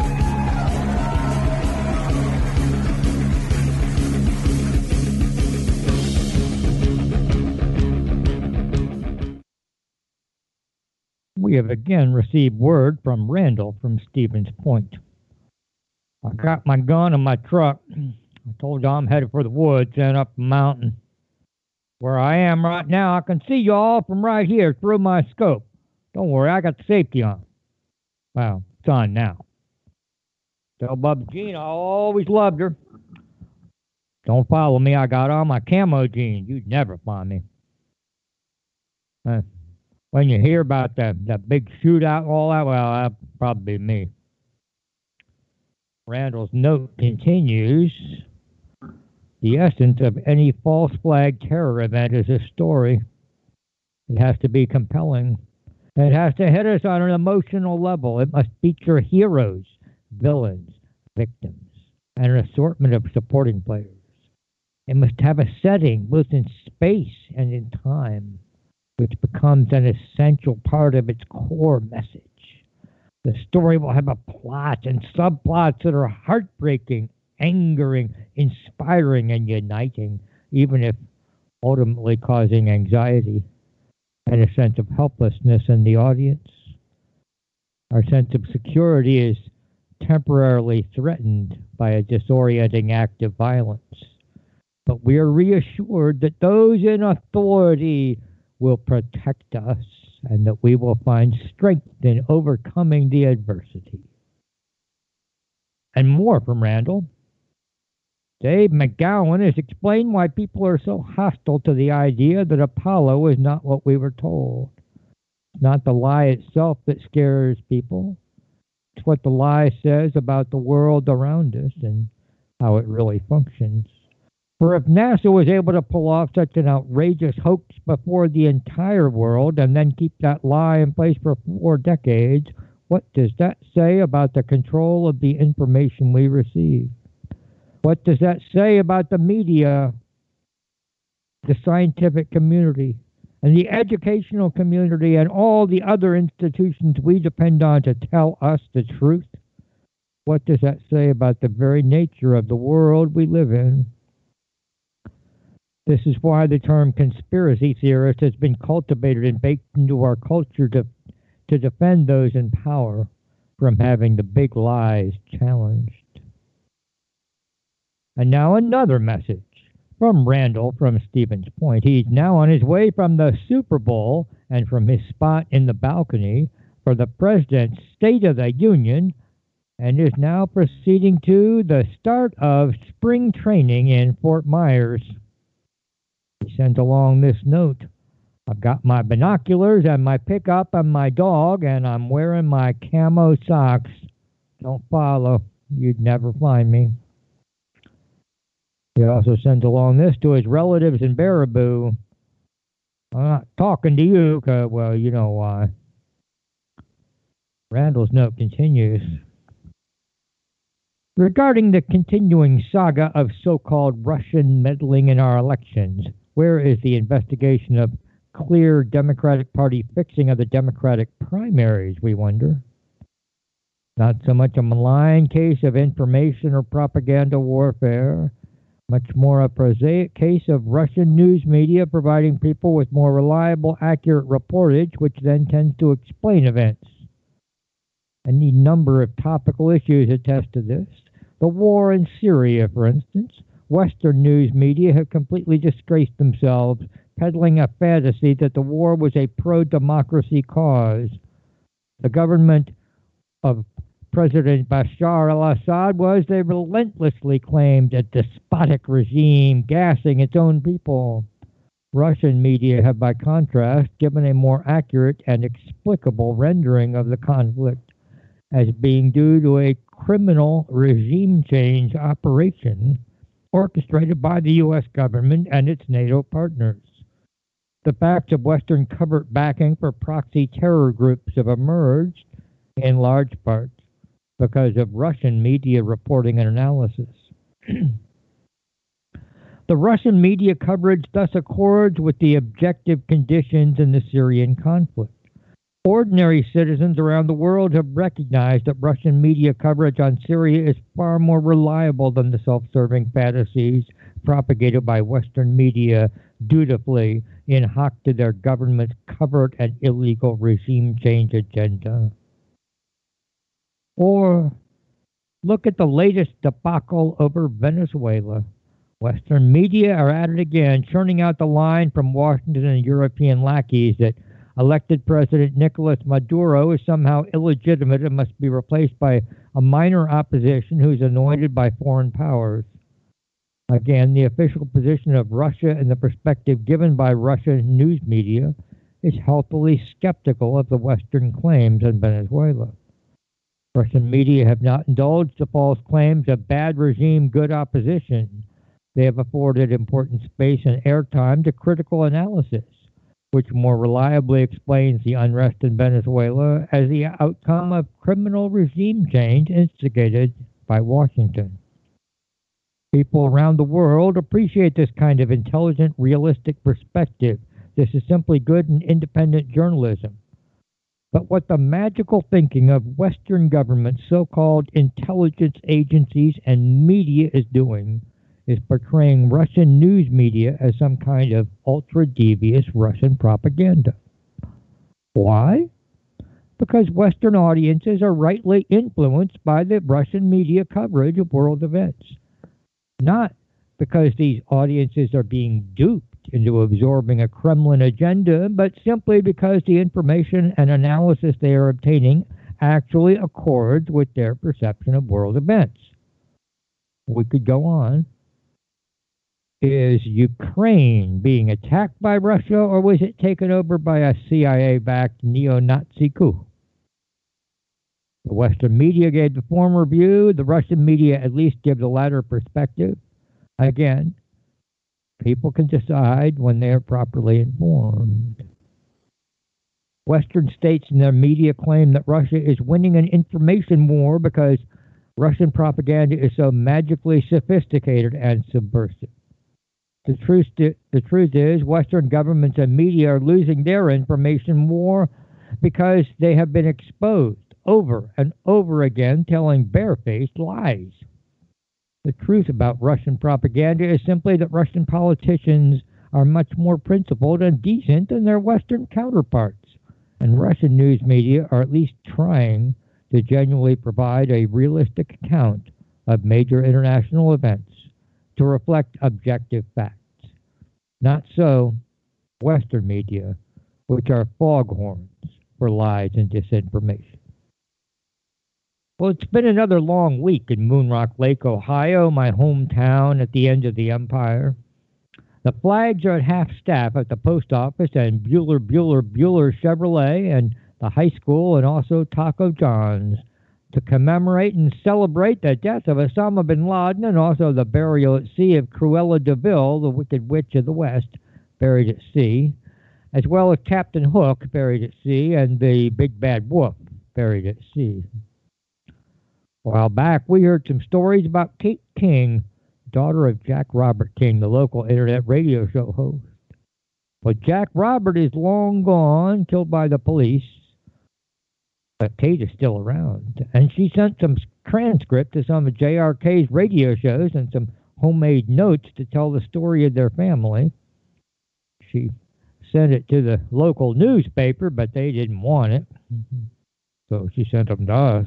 We have again received word from Randall from Stevens Point. I got my gun in my truck. I told you I'm headed for the woods and up the mountain. Where I am right now, I can see you all from right here through my scope. Don't worry, I got the safety on. Well, it's on now. Tell Bubba Jean I always loved her. Don't follow me, I got on my camo jeans. You'd never find me. Uh, when you hear about that, that big shootout and all that, well, that'd probably be me. Randall's note continues. The essence of any false flag terror event is a story. It has to be compelling. It has to hit us on an emotional level. It must feature heroes, villains, victims, and an assortment of supporting players. It must have a setting both in space and in time, which becomes an essential part of its core message. The story will have a plot and subplots that are heartbreaking, angering, inspiring, and uniting, even if ultimately causing anxiety and a sense of helplessness in the audience. Our sense of security is temporarily threatened by a disorienting act of violence, but we are reassured that those in authority will protect us and that we will find strength in overcoming the adversity. And more from Randall. Dave McGowan has explained why people are so hostile to the idea that Apollo is not what we were told. It's not the lie itself that scares people. It's what the lie says about the world around us and how it really functions. For if NASA was able to pull off such an outrageous hoax before the entire world and then keep that lie in place for four decades, what does that say about the control of the information we receive? What does that say about the media, the scientific community, and the educational community, and all the other institutions we depend on to tell us the truth? What does that say about the very nature of the world we live in? This is why the term conspiracy theorist has been cultivated and baked into our culture to, to defend those in power from having the big lies challenged. And now another message from Randall from Stevens Point. He's now on his way from the Super Bowl and from his spot in the balcony for the President's State of the Union and is now proceeding to the start of spring training in Fort Myers. He sent along this note. I've got my binoculars and my pickup and my dog, and I'm wearing my camo socks. Don't follow. You'd never find me. He also sends along this to his relatives in Baraboo. I'm not talking to you, cause, well, you know why. Randall's note continues. Regarding the continuing saga of so-called Russian meddling in our elections, where is the investigation of clear Democratic Party fixing of the Democratic primaries, we wonder? Not so much a malign case of information or propaganda warfare, much more a prosaic case of Russian news media providing people with more reliable, accurate reportage, which then tends to explain events. Any number of topical issues attest to this. The war in Syria, for instance. Western news media have completely disgraced themselves, peddling a fantasy that the war was a pro-democracy cause. The government of President Bashar al-Assad was, they relentlessly claimed, a despotic regime gassing its own people. Russian media have, by contrast, given a more accurate and explicable rendering of the conflict as being due to a criminal regime change operation orchestrated by the U S government and its NATO partners. The facts of Western covert backing for proxy terror groups have emerged, in large part, because of Russian media reporting and analysis. The Russian media coverage thus accords with the objective conditions in the Syrian conflict. Ordinary citizens around the world have recognized that Russian media coverage on Syria is far more reliable than the self-serving fantasies propagated by Western media dutifully in hoc to their government's covert and illegal regime change agenda. Or Look at the latest debacle over Venezuela. Western media are at it again, churning out the line from Washington and European lackeys that elected President Nicolas Maduro is somehow illegitimate and must be replaced by a minor opposition who's anointed by foreign powers. Again, the official position of Russia and the perspective given by Russian news media is healthily skeptical of the Western claims on Venezuela. Russian media have not indulged the false claims of bad regime, good opposition. They have afforded important space and airtime to critical analysis, which more reliably explains the unrest in Venezuela as the outcome of criminal regime change instigated by Washington. People around the world appreciate this kind of intelligent, realistic perspective. This is simply good and independent journalism. But what the magical thinking of Western governments, so-called intelligence agencies, and media is doing is portraying Russian news media as some kind of ultra-devious Russian propaganda. Why? Because Western audiences are rightly influenced by the Russian media coverage of world events. Not because these audiences are being duped into absorbing a Kremlin agenda, but simply because the information and analysis they are obtaining actually accords with their perception of world events. We could go on. Is Ukraine being attacked by Russia, or was it taken over by a C I A-backed neo-Nazi coup? The Western media gave the former view. The Russian media at least give the latter perspective. Again, people can decide when they are properly informed. Western states in their media claim that Russia is winning an information war because Russian propaganda is so magically sophisticated and subversive. The truth, the truth is, Western governments and media are losing their information war because they have been exposed over and over again telling barefaced lies. The truth about Russian propaganda is simply that Russian politicians are much more principled and decent than their Western counterparts, and Russian news media are at least trying to genuinely provide a realistic account of major international events to reflect objective facts. Not so Western media, which are foghorns for lies and disinformation. Well, it's been another long week in Moonrock Lake, Ohio, my hometown at the end of the empire. The flags are at half-staff at the post office and Bueller, Bueller, Bueller Chevrolet and the high school, and also Taco John's, to commemorate and celebrate the death of Osama bin Laden and also the burial at sea of Cruella de Vil, the Wicked Witch of the West, buried at sea, as well as Captain Hook, buried at sea, and the Big Bad Wolf, buried at sea. A while back, we heard some stories about Kate King, daughter of Jack Robert King, the local internet radio show host. But Jack Robert is long gone, killed by the police. But Kate is still around, and she sent some transcript to some of J R K's radio shows and some homemade notes to tell the story of their family. She sent it to the local newspaper, but they didn't want it, so she sent them to us.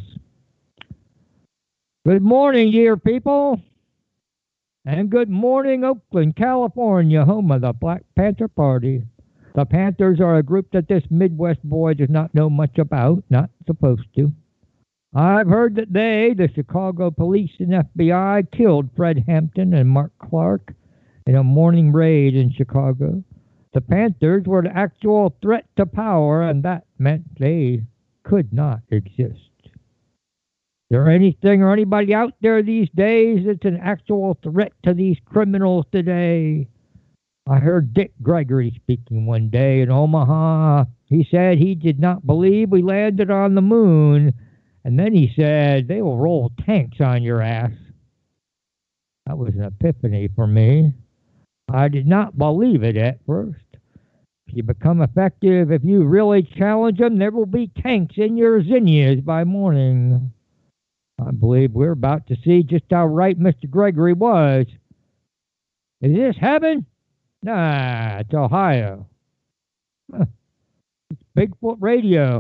Good morning, dear people, and good morning, Oakland, California, home of the Black Panther Party. The Panthers are a group that this Midwest boy does not know much about, not supposed to. I've heard that they, the Chicago police and F B I, killed Fred Hampton and Mark Clark in a morning raid in Chicago. The Panthers were an actual threat to power, and that meant they could not exist. Is there anything or anybody out there these days that's an actual threat to these criminals today? I heard Dick Gregory speaking one day in Omaha. He said he did not believe we landed on the moon, and then he said they will roll tanks on your ass. That was an epiphany for me. I did not believe it at first. If you become effective, if you really challenge them, there will be tanks in your zinnias by morning. I believe we're about to see just how right Mister Gregory was. Is this heaven? Nah, it's Ohio. It's Bigfoot Radio.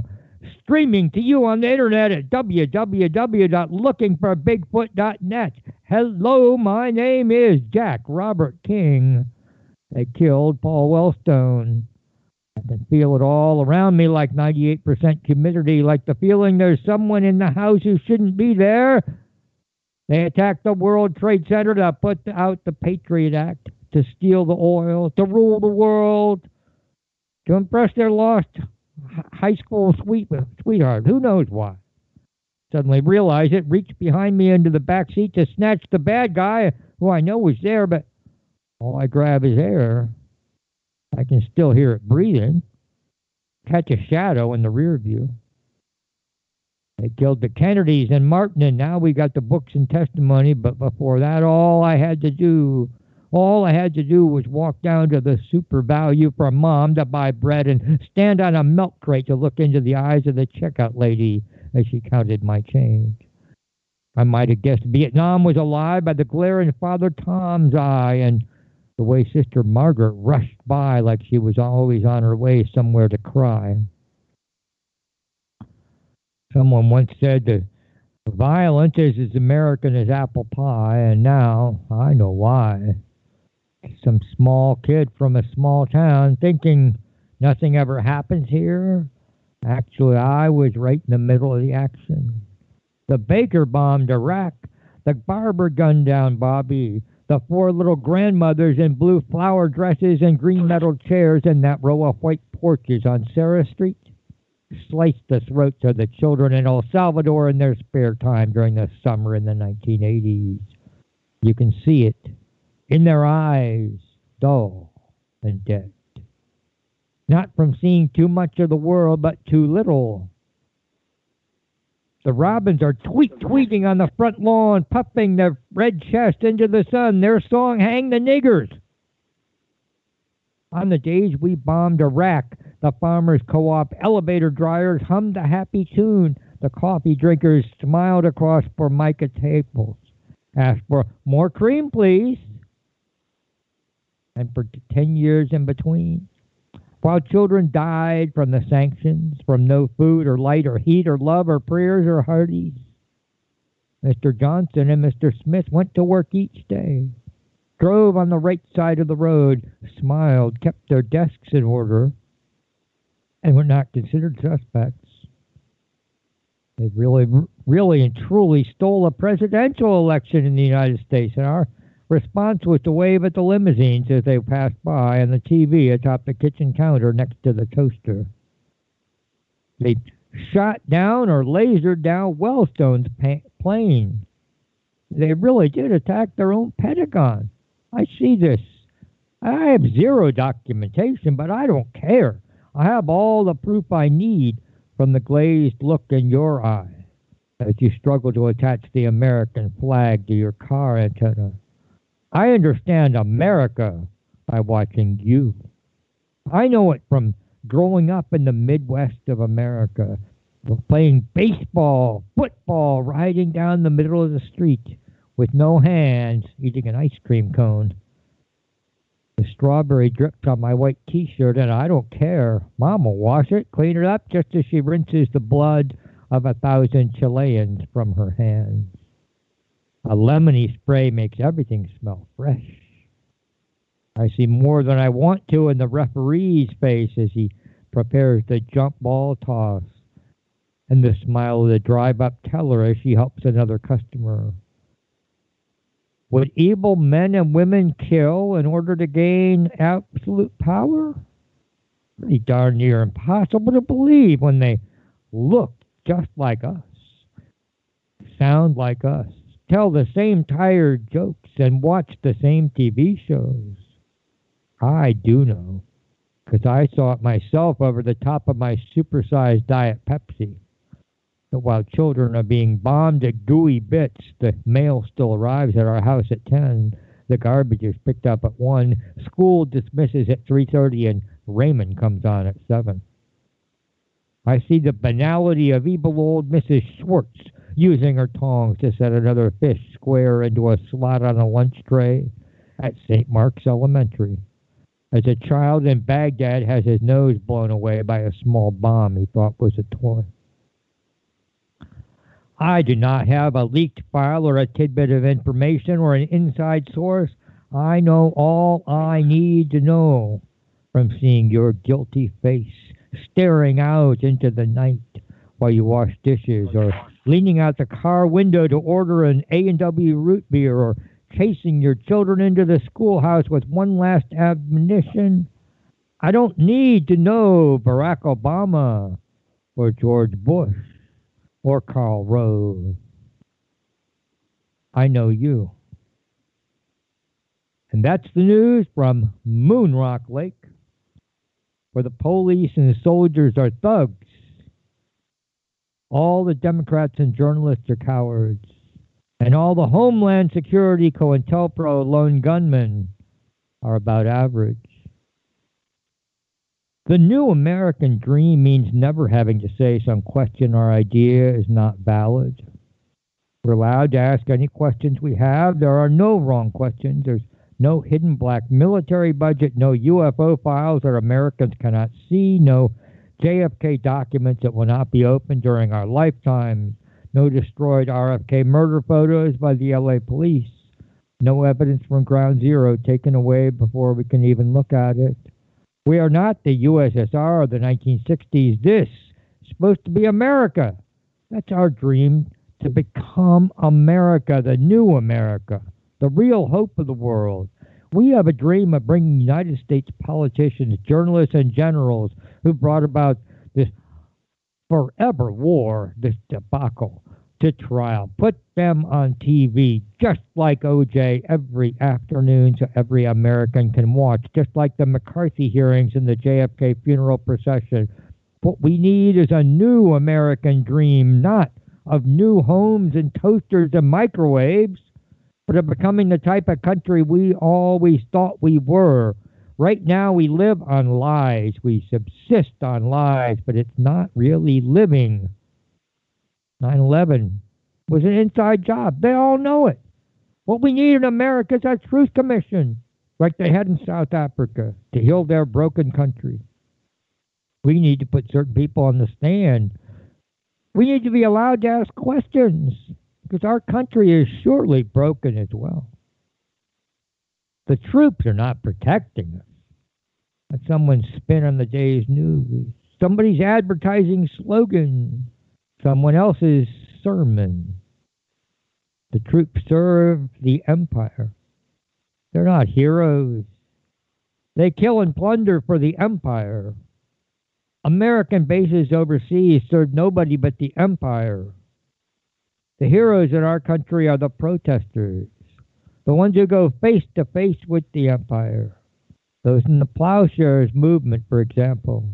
streaming to you on the internet at w w w dot looking for bigfoot dot net. Hello, my name is Jack Robert King. They killed Paul Wellstone. I can feel it all around me like ninety-eight percent humidity, like the feeling there's someone in the house who shouldn't be there. They attacked the World Trade Center to put out the Patriot Act, to steal the oil, to rule the world, to impress their lost high school sweet, sweetheart. Who knows why? Suddenly realized it, reached behind me into the back seat to snatch the bad guy, who I know was there, but all I grab is air. I can still hear it breathing. Catch a shadow in the rear view. They killed the Kennedys and Martin, and now we got the books and testimony, but before that, all I had to do, all I had to do was walk down to the Super Value for Mom to buy bread and stand on a milk crate to look into the eyes of the checkout lady as she counted my change. I might have guessed Vietnam was alive by the glare in Father Tom's eye and the way Sister Margaret rushed by like she was always on her way somewhere to cry. Someone once said that violence is as American as apple pie, and now I know why. Some small kid from a small town thinking nothing ever happens here. Actually, I was right in the middle of the action. The Baker bombed Iraq. The barber gunned down Bobby. The four little grandmothers in blue flower dresses and green metal chairs in that row of white porches on Sarah Street sliced the throats of the children in El Salvador in their spare time during the summer in the nineteen eighties. You can see it in their eyes, dull and dead. Not from seeing too much of the world, but too little. The robins are tweet tweeting on the front lawn, puffing their red chest into the sun. Their song, Hang the Niggers. On the days we bombed Iraq, the Farmers Co-op elevator dryers hummed a happy tune. The coffee drinkers smiled across Formica tables, asked for more cream, please. And for ten years in between, while children died from the sanctions, from no food or light or heat or love or prayers or hearties, Mister Johnson and Mister Smith went to work each day, drove on the right side of the road, smiled, kept their desks in order, and were not considered suspects. They really, really and truly stole a presidential election in the United States, and our response was to wave at the limousines as they passed by and the T V atop the kitchen counter next to the toaster. They shot down or lasered down Wellstone's pa- plane. They really did attack their own Pentagon. I see this. I have zero documentation, but I don't care. I have all the proof I need from the glazed look in your eye as you struggle to attach the American flag to your car antenna. I understand America by watching you. I know it from growing up in the Midwest of America, playing baseball, football, riding down the middle of the street with no hands, eating an ice cream cone. The strawberry drips on my white T-shirt, and I don't care. Mom will wash it, clean it up, just as she rinses the blood of a thousand Chileans from her hands. A lemony spray makes everything smell fresh. I see more than I want to in the referee's face as he prepares the jump ball toss, and the smile of the drive-up teller as she helps another customer. Would evil men and women kill in order to gain absolute power? Pretty darn near impossible to believe when they look just like us, sound like us, tell the same tired jokes, and watch the same T V shows. I do know, because I saw it myself over the top of my supersized Diet Pepsi. But while children are being bombed to gooey bits, the mail still arrives at our house at ten. The garbage is picked up at one. School dismisses at three thirty, and Raymond comes on at seven. I see the banality of evil old Missus Schwartz using her tongs to set another fish square into a slot on a lunch tray at Saint Mark's Elementary. as a child in Baghdad has his nose blown away by a small bomb he thought was a toy. I do not have a leaked file or a tidbit of information or an inside source. I know all I need to know from seeing your guilty face staring out into the night while you wash dishes, or leaning out the car window to order an A and W root beer, or chasing your children into the schoolhouse with one last admonition. I don't need to know Barack Obama or George Bush or Karl Rove. I know you. And that's the news from Moonrock Lake, where the police and the soldiers are thugs. All the Democrats and journalists are cowards. And all the Homeland Security COINTELPRO lone gunmen are about average. The new American dream means never having to say some question or idea is not valid. We're allowed to ask any questions we have. There are no wrong questions. There's no hidden black military budget, no U F O files that Americans cannot see, no J F K documents that will not be opened during our lifetimes, no destroyed R F K murder photos by the L A police, no evidence from Ground Zero taken away before we can even look at it. We are not the U S S R of the nineteen sixties. This is supposed to be America. That's our dream, to become America, the new America, the real hope of the world. We have a dream of bringing United States politicians, journalists, and generals who brought about this forever war, this debacle, to trial. Put them on T V, just like O J, every afternoon so every American can watch, just like the McCarthy hearings and the J F K funeral procession. What we need is a new American dream, not of new homes and toasters and microwaves, but of becoming the type of country we always thought we were. Right now we live on lies. We subsist on lies, but it's not really living. nine eleven was an inside job. They all know it. What we need in America is a truth commission, like they had in South Africa, to heal their broken country. We need to put certain people on the stand. We need to be allowed to ask questions, because our country is surely broken as well. The troops are not protecting us. That's someone's spin on the day's news. Somebody's advertising slogan. Someone else's sermon. The troops serve the empire. They're not heroes. They kill and plunder for the empire. American bases overseas serve nobody but the empire. The heroes in our country are the protesters, the ones who go face to face with the empire. Those in the Plowshares movement, for example.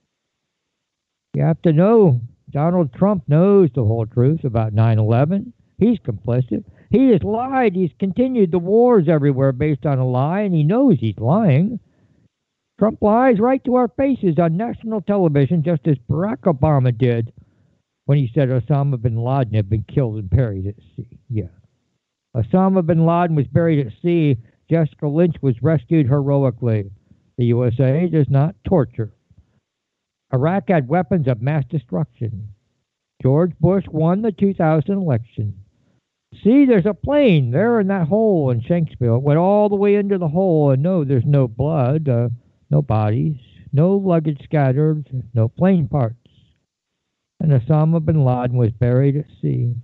You have to know Donald Trump knows the whole truth about nine eleven. He's complicit. He has lied. He's continued the wars everywhere based on a lie, and he knows he's lying. Trump lies right to our faces on national television, just as Barack Obama did when he said Osama bin Laden had been killed and buried at sea. Yeah. Osama bin Laden was buried at sea. Jessica Lynch was rescued heroically. The U S A does not torture. Iraq had weapons of mass destruction. George Bush won the two thousand election. See, there's a plane there in that hole in Shanksville. It went all the way into the hole, and no, there's no blood, uh, no bodies, no luggage scattered, no plane parts. And Osama bin Laden was buried at sea.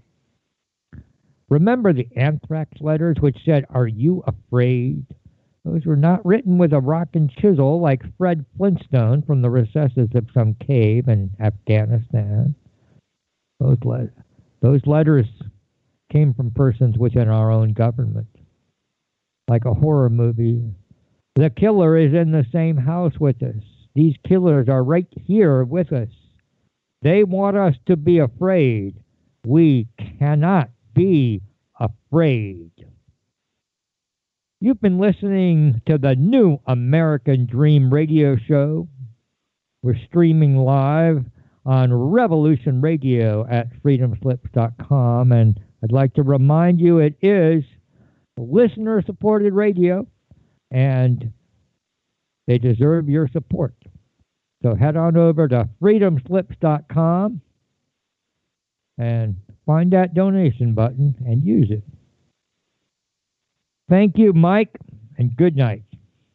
Remember the anthrax letters which said, "Are you afraid?" Those were not written with a rock and chisel like Fred Flintstone from the recesses of some cave in Afghanistan. Those, le- those letters came from persons within our own government. Like a horror movie. The killer is in the same house with us. These killers are right here with us. They want us to be afraid. We cannot be afraid. You've been listening to the New American Dream radio show. We're streaming live on Revolution Radio at freedom slips dot com, and I'd like to remind you it is listener-supported radio, and They deserve your support. So head on over to freedom slips dot com and find that donation button and use it. Thank you, Mike, and good night.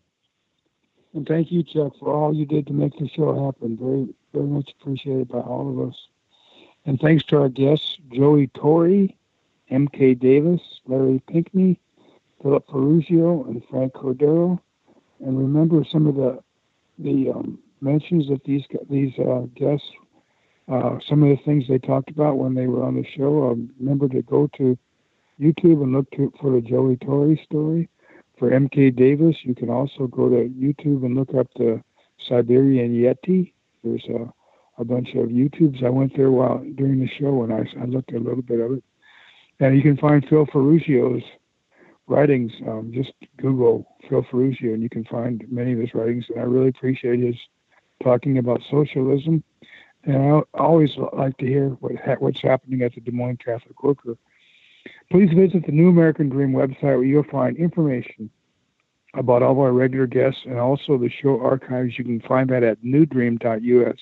And thank you, Chuck, for all you did to make the show happen. Very, very much appreciated by all of us. And thanks to our guests, Joey Torre, M K Davis, Larry Pinkney, Philip Ferrugio, and Frank Cordero. And remember some of the the um, mentions that these these uh, guests, uh, some of the things they talked about when they were on the show. Um, remember to go to YouTube and look to, for the Joey Torre story. For M K Davis, you can also go to YouTube and look up the Siberian Yeti. There's a, a bunch of YouTubes. I went there while during the show and I, I looked at a little bit of it. And you can find Phil Ferrugio's writings. Um, just Google Phil Ferrugio and you can find many of his writings. And I really appreciate his talking about socialism. And I always like to hear what what's happening at the Des Moines Catholic Worker. Please visit the New American Dream website where you'll find information about all of our regular guests and also the show archives. You can find that at new dream dot U S.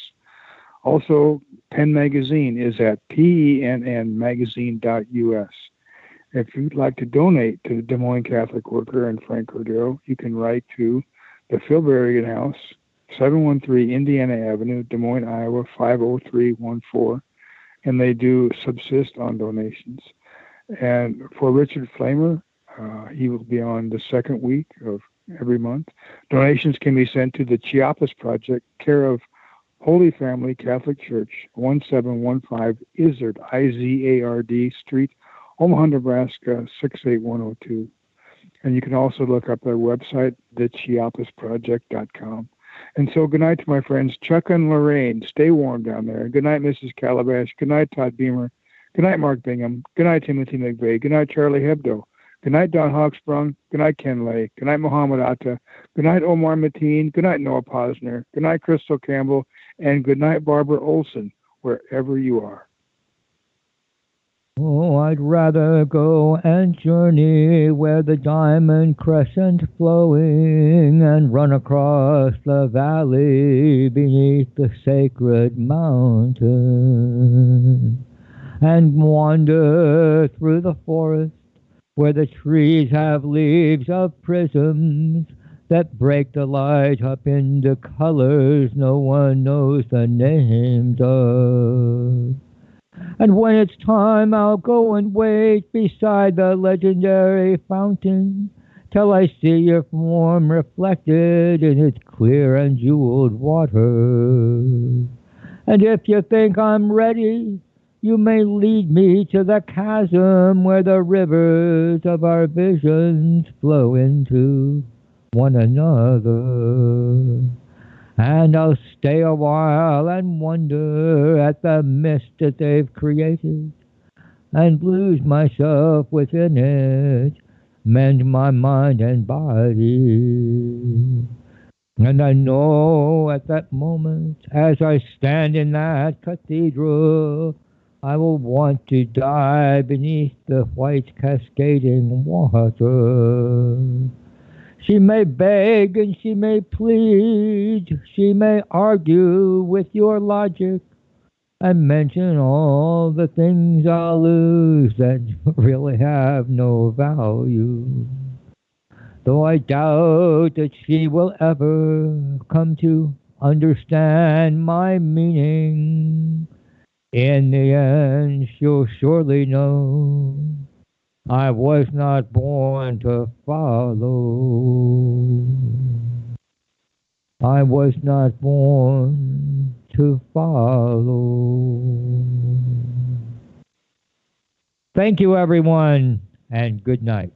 Also, Penn Magazine is at P E N N magazine dot U S. If you'd like to donate to the Des Moines Catholic Worker and Frank Cordero, you can write to the Philberian House, seven one three Indiana Avenue, Des Moines, Iowa, five oh three one four, and they do subsist on donations. And for Richard Flamer, uh, he will be on the second week of every month. Donations can be sent to the Chiapas Project, care of Holy Family Catholic Church, one seven one five Izard, I Z A R D Street, Omaha, Nebraska, six eight one oh two. And you can also look up their website, the chiapas project dot com. And so good night to my friends Chuck and Lorraine. Stay warm down there. Good night, Missus Calabash. Good night, Todd Beamer. Good night, Mark Bingham. Good night, Timothy McVeigh. Good night, Charlie Hebdo. Good night, Don Hawksprung. Good night, Ken Lay. Good night, Mohammed Atta. Good night, Omar Mateen. Good night, Noah Posner. Good night, Crystal Campbell. And good night, Barbara Olson, wherever you are.
Oh, I'd rather go and journey where the diamond crescent flowing and run across the valley beneath the sacred mountain and wander through the forest where the trees have leaves of prisms that break the light up into colors no one knows the names of. And when it's time, I'll go and wait beside the legendary fountain till I see your form reflected in its clear and jeweled water. And if you think I'm ready, you may lead me to the chasm where the rivers of our visions flow into one another. And I'll stay a while and wonder at the mist that they've created and lose myself within it, mend my mind and body. And I know at that moment, as I stand in that cathedral, I will want to die beneath the white cascading water. She may beg and she may plead, she may argue with your logic and mention all the things I'll lose that really have no value. Though I doubt that she will ever come to understand my meaning, in the end she'll surely know I was not born to follow. I was not born to follow. Thank you, everyone, and good night.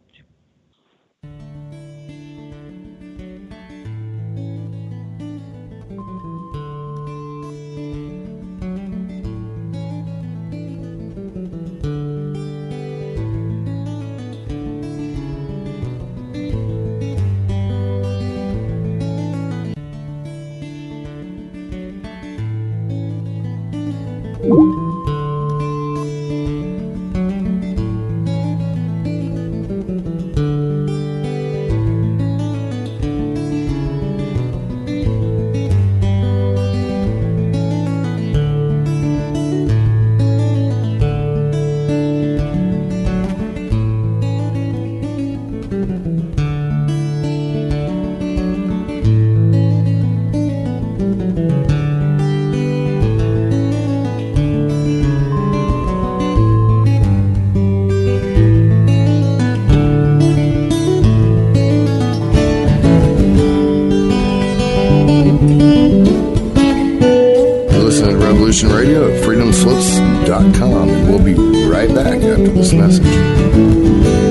listening to Revolution Radio at freedom slips dot com, and we'll be right back after this message.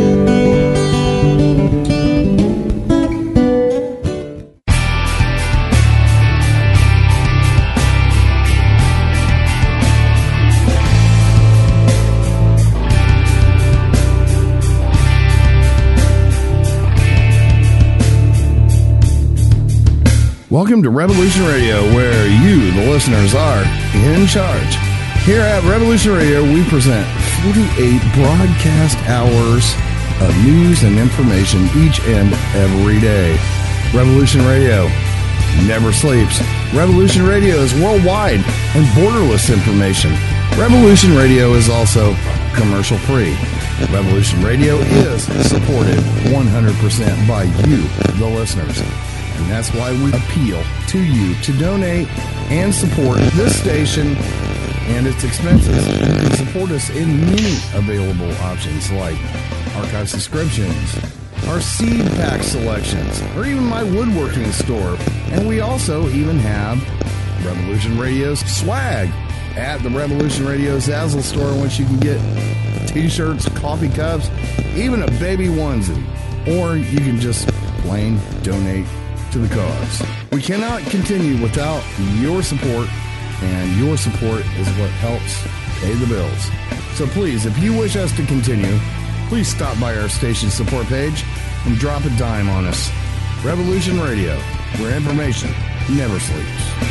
Welcome to Revolution Radio, where you, the listeners, are in charge. Here at Revolution Radio, we present forty-eight broadcast hours of news and information each and every day. Revolution Radio never sleeps. Revolution Radio is worldwide and borderless information. Revolution Radio is also commercial-free. Revolution Radio is supported one hundred percent by you, the listeners. And that's why we appeal to you to donate and support this station and its expenses. You can support us in many available options like archive subscriptions, our seed pack selections, or even my woodworking store. And we also even have Revolution Radio's swag at the Revolution Radio Zazzle store, which you can get t-shirts, coffee cups, even a baby onesie. Or you can just plain donate to the cause. We cannot continue without your support, and your support is what helps pay the bills. So please, if you wish us to continue, please stop by our station support page and drop a dime on us. Revolution Radio, where information never sleeps.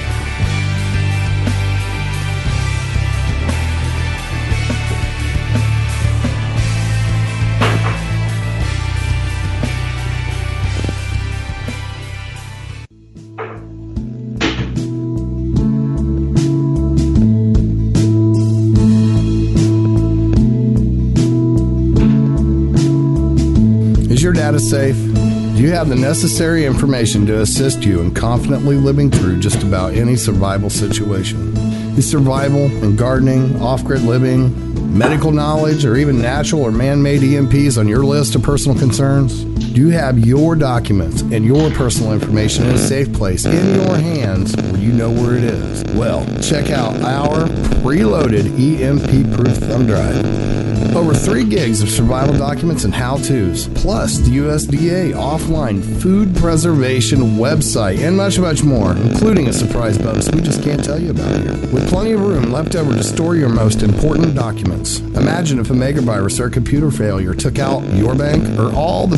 Is your data safe? Do you have the necessary information to assist you in confidently living through just about any survival situation? Is survival and gardening, off-grid living, medical knowledge, or even natural or man-made E M Ps on your list of personal concerns? Do you have your documents and your personal information in a safe place in your hands where you know where it is? Well, check out our preloaded E M P-proof thumb drive. Over three gigs of survival documents and how-tos, plus the U S D A offline food preservation website, and much, much more, including a surprise bonus we just can't tell you about here. With plenty of room left over to store your most important documents. Imagine if a megavirus or computer failure took out your bank or all the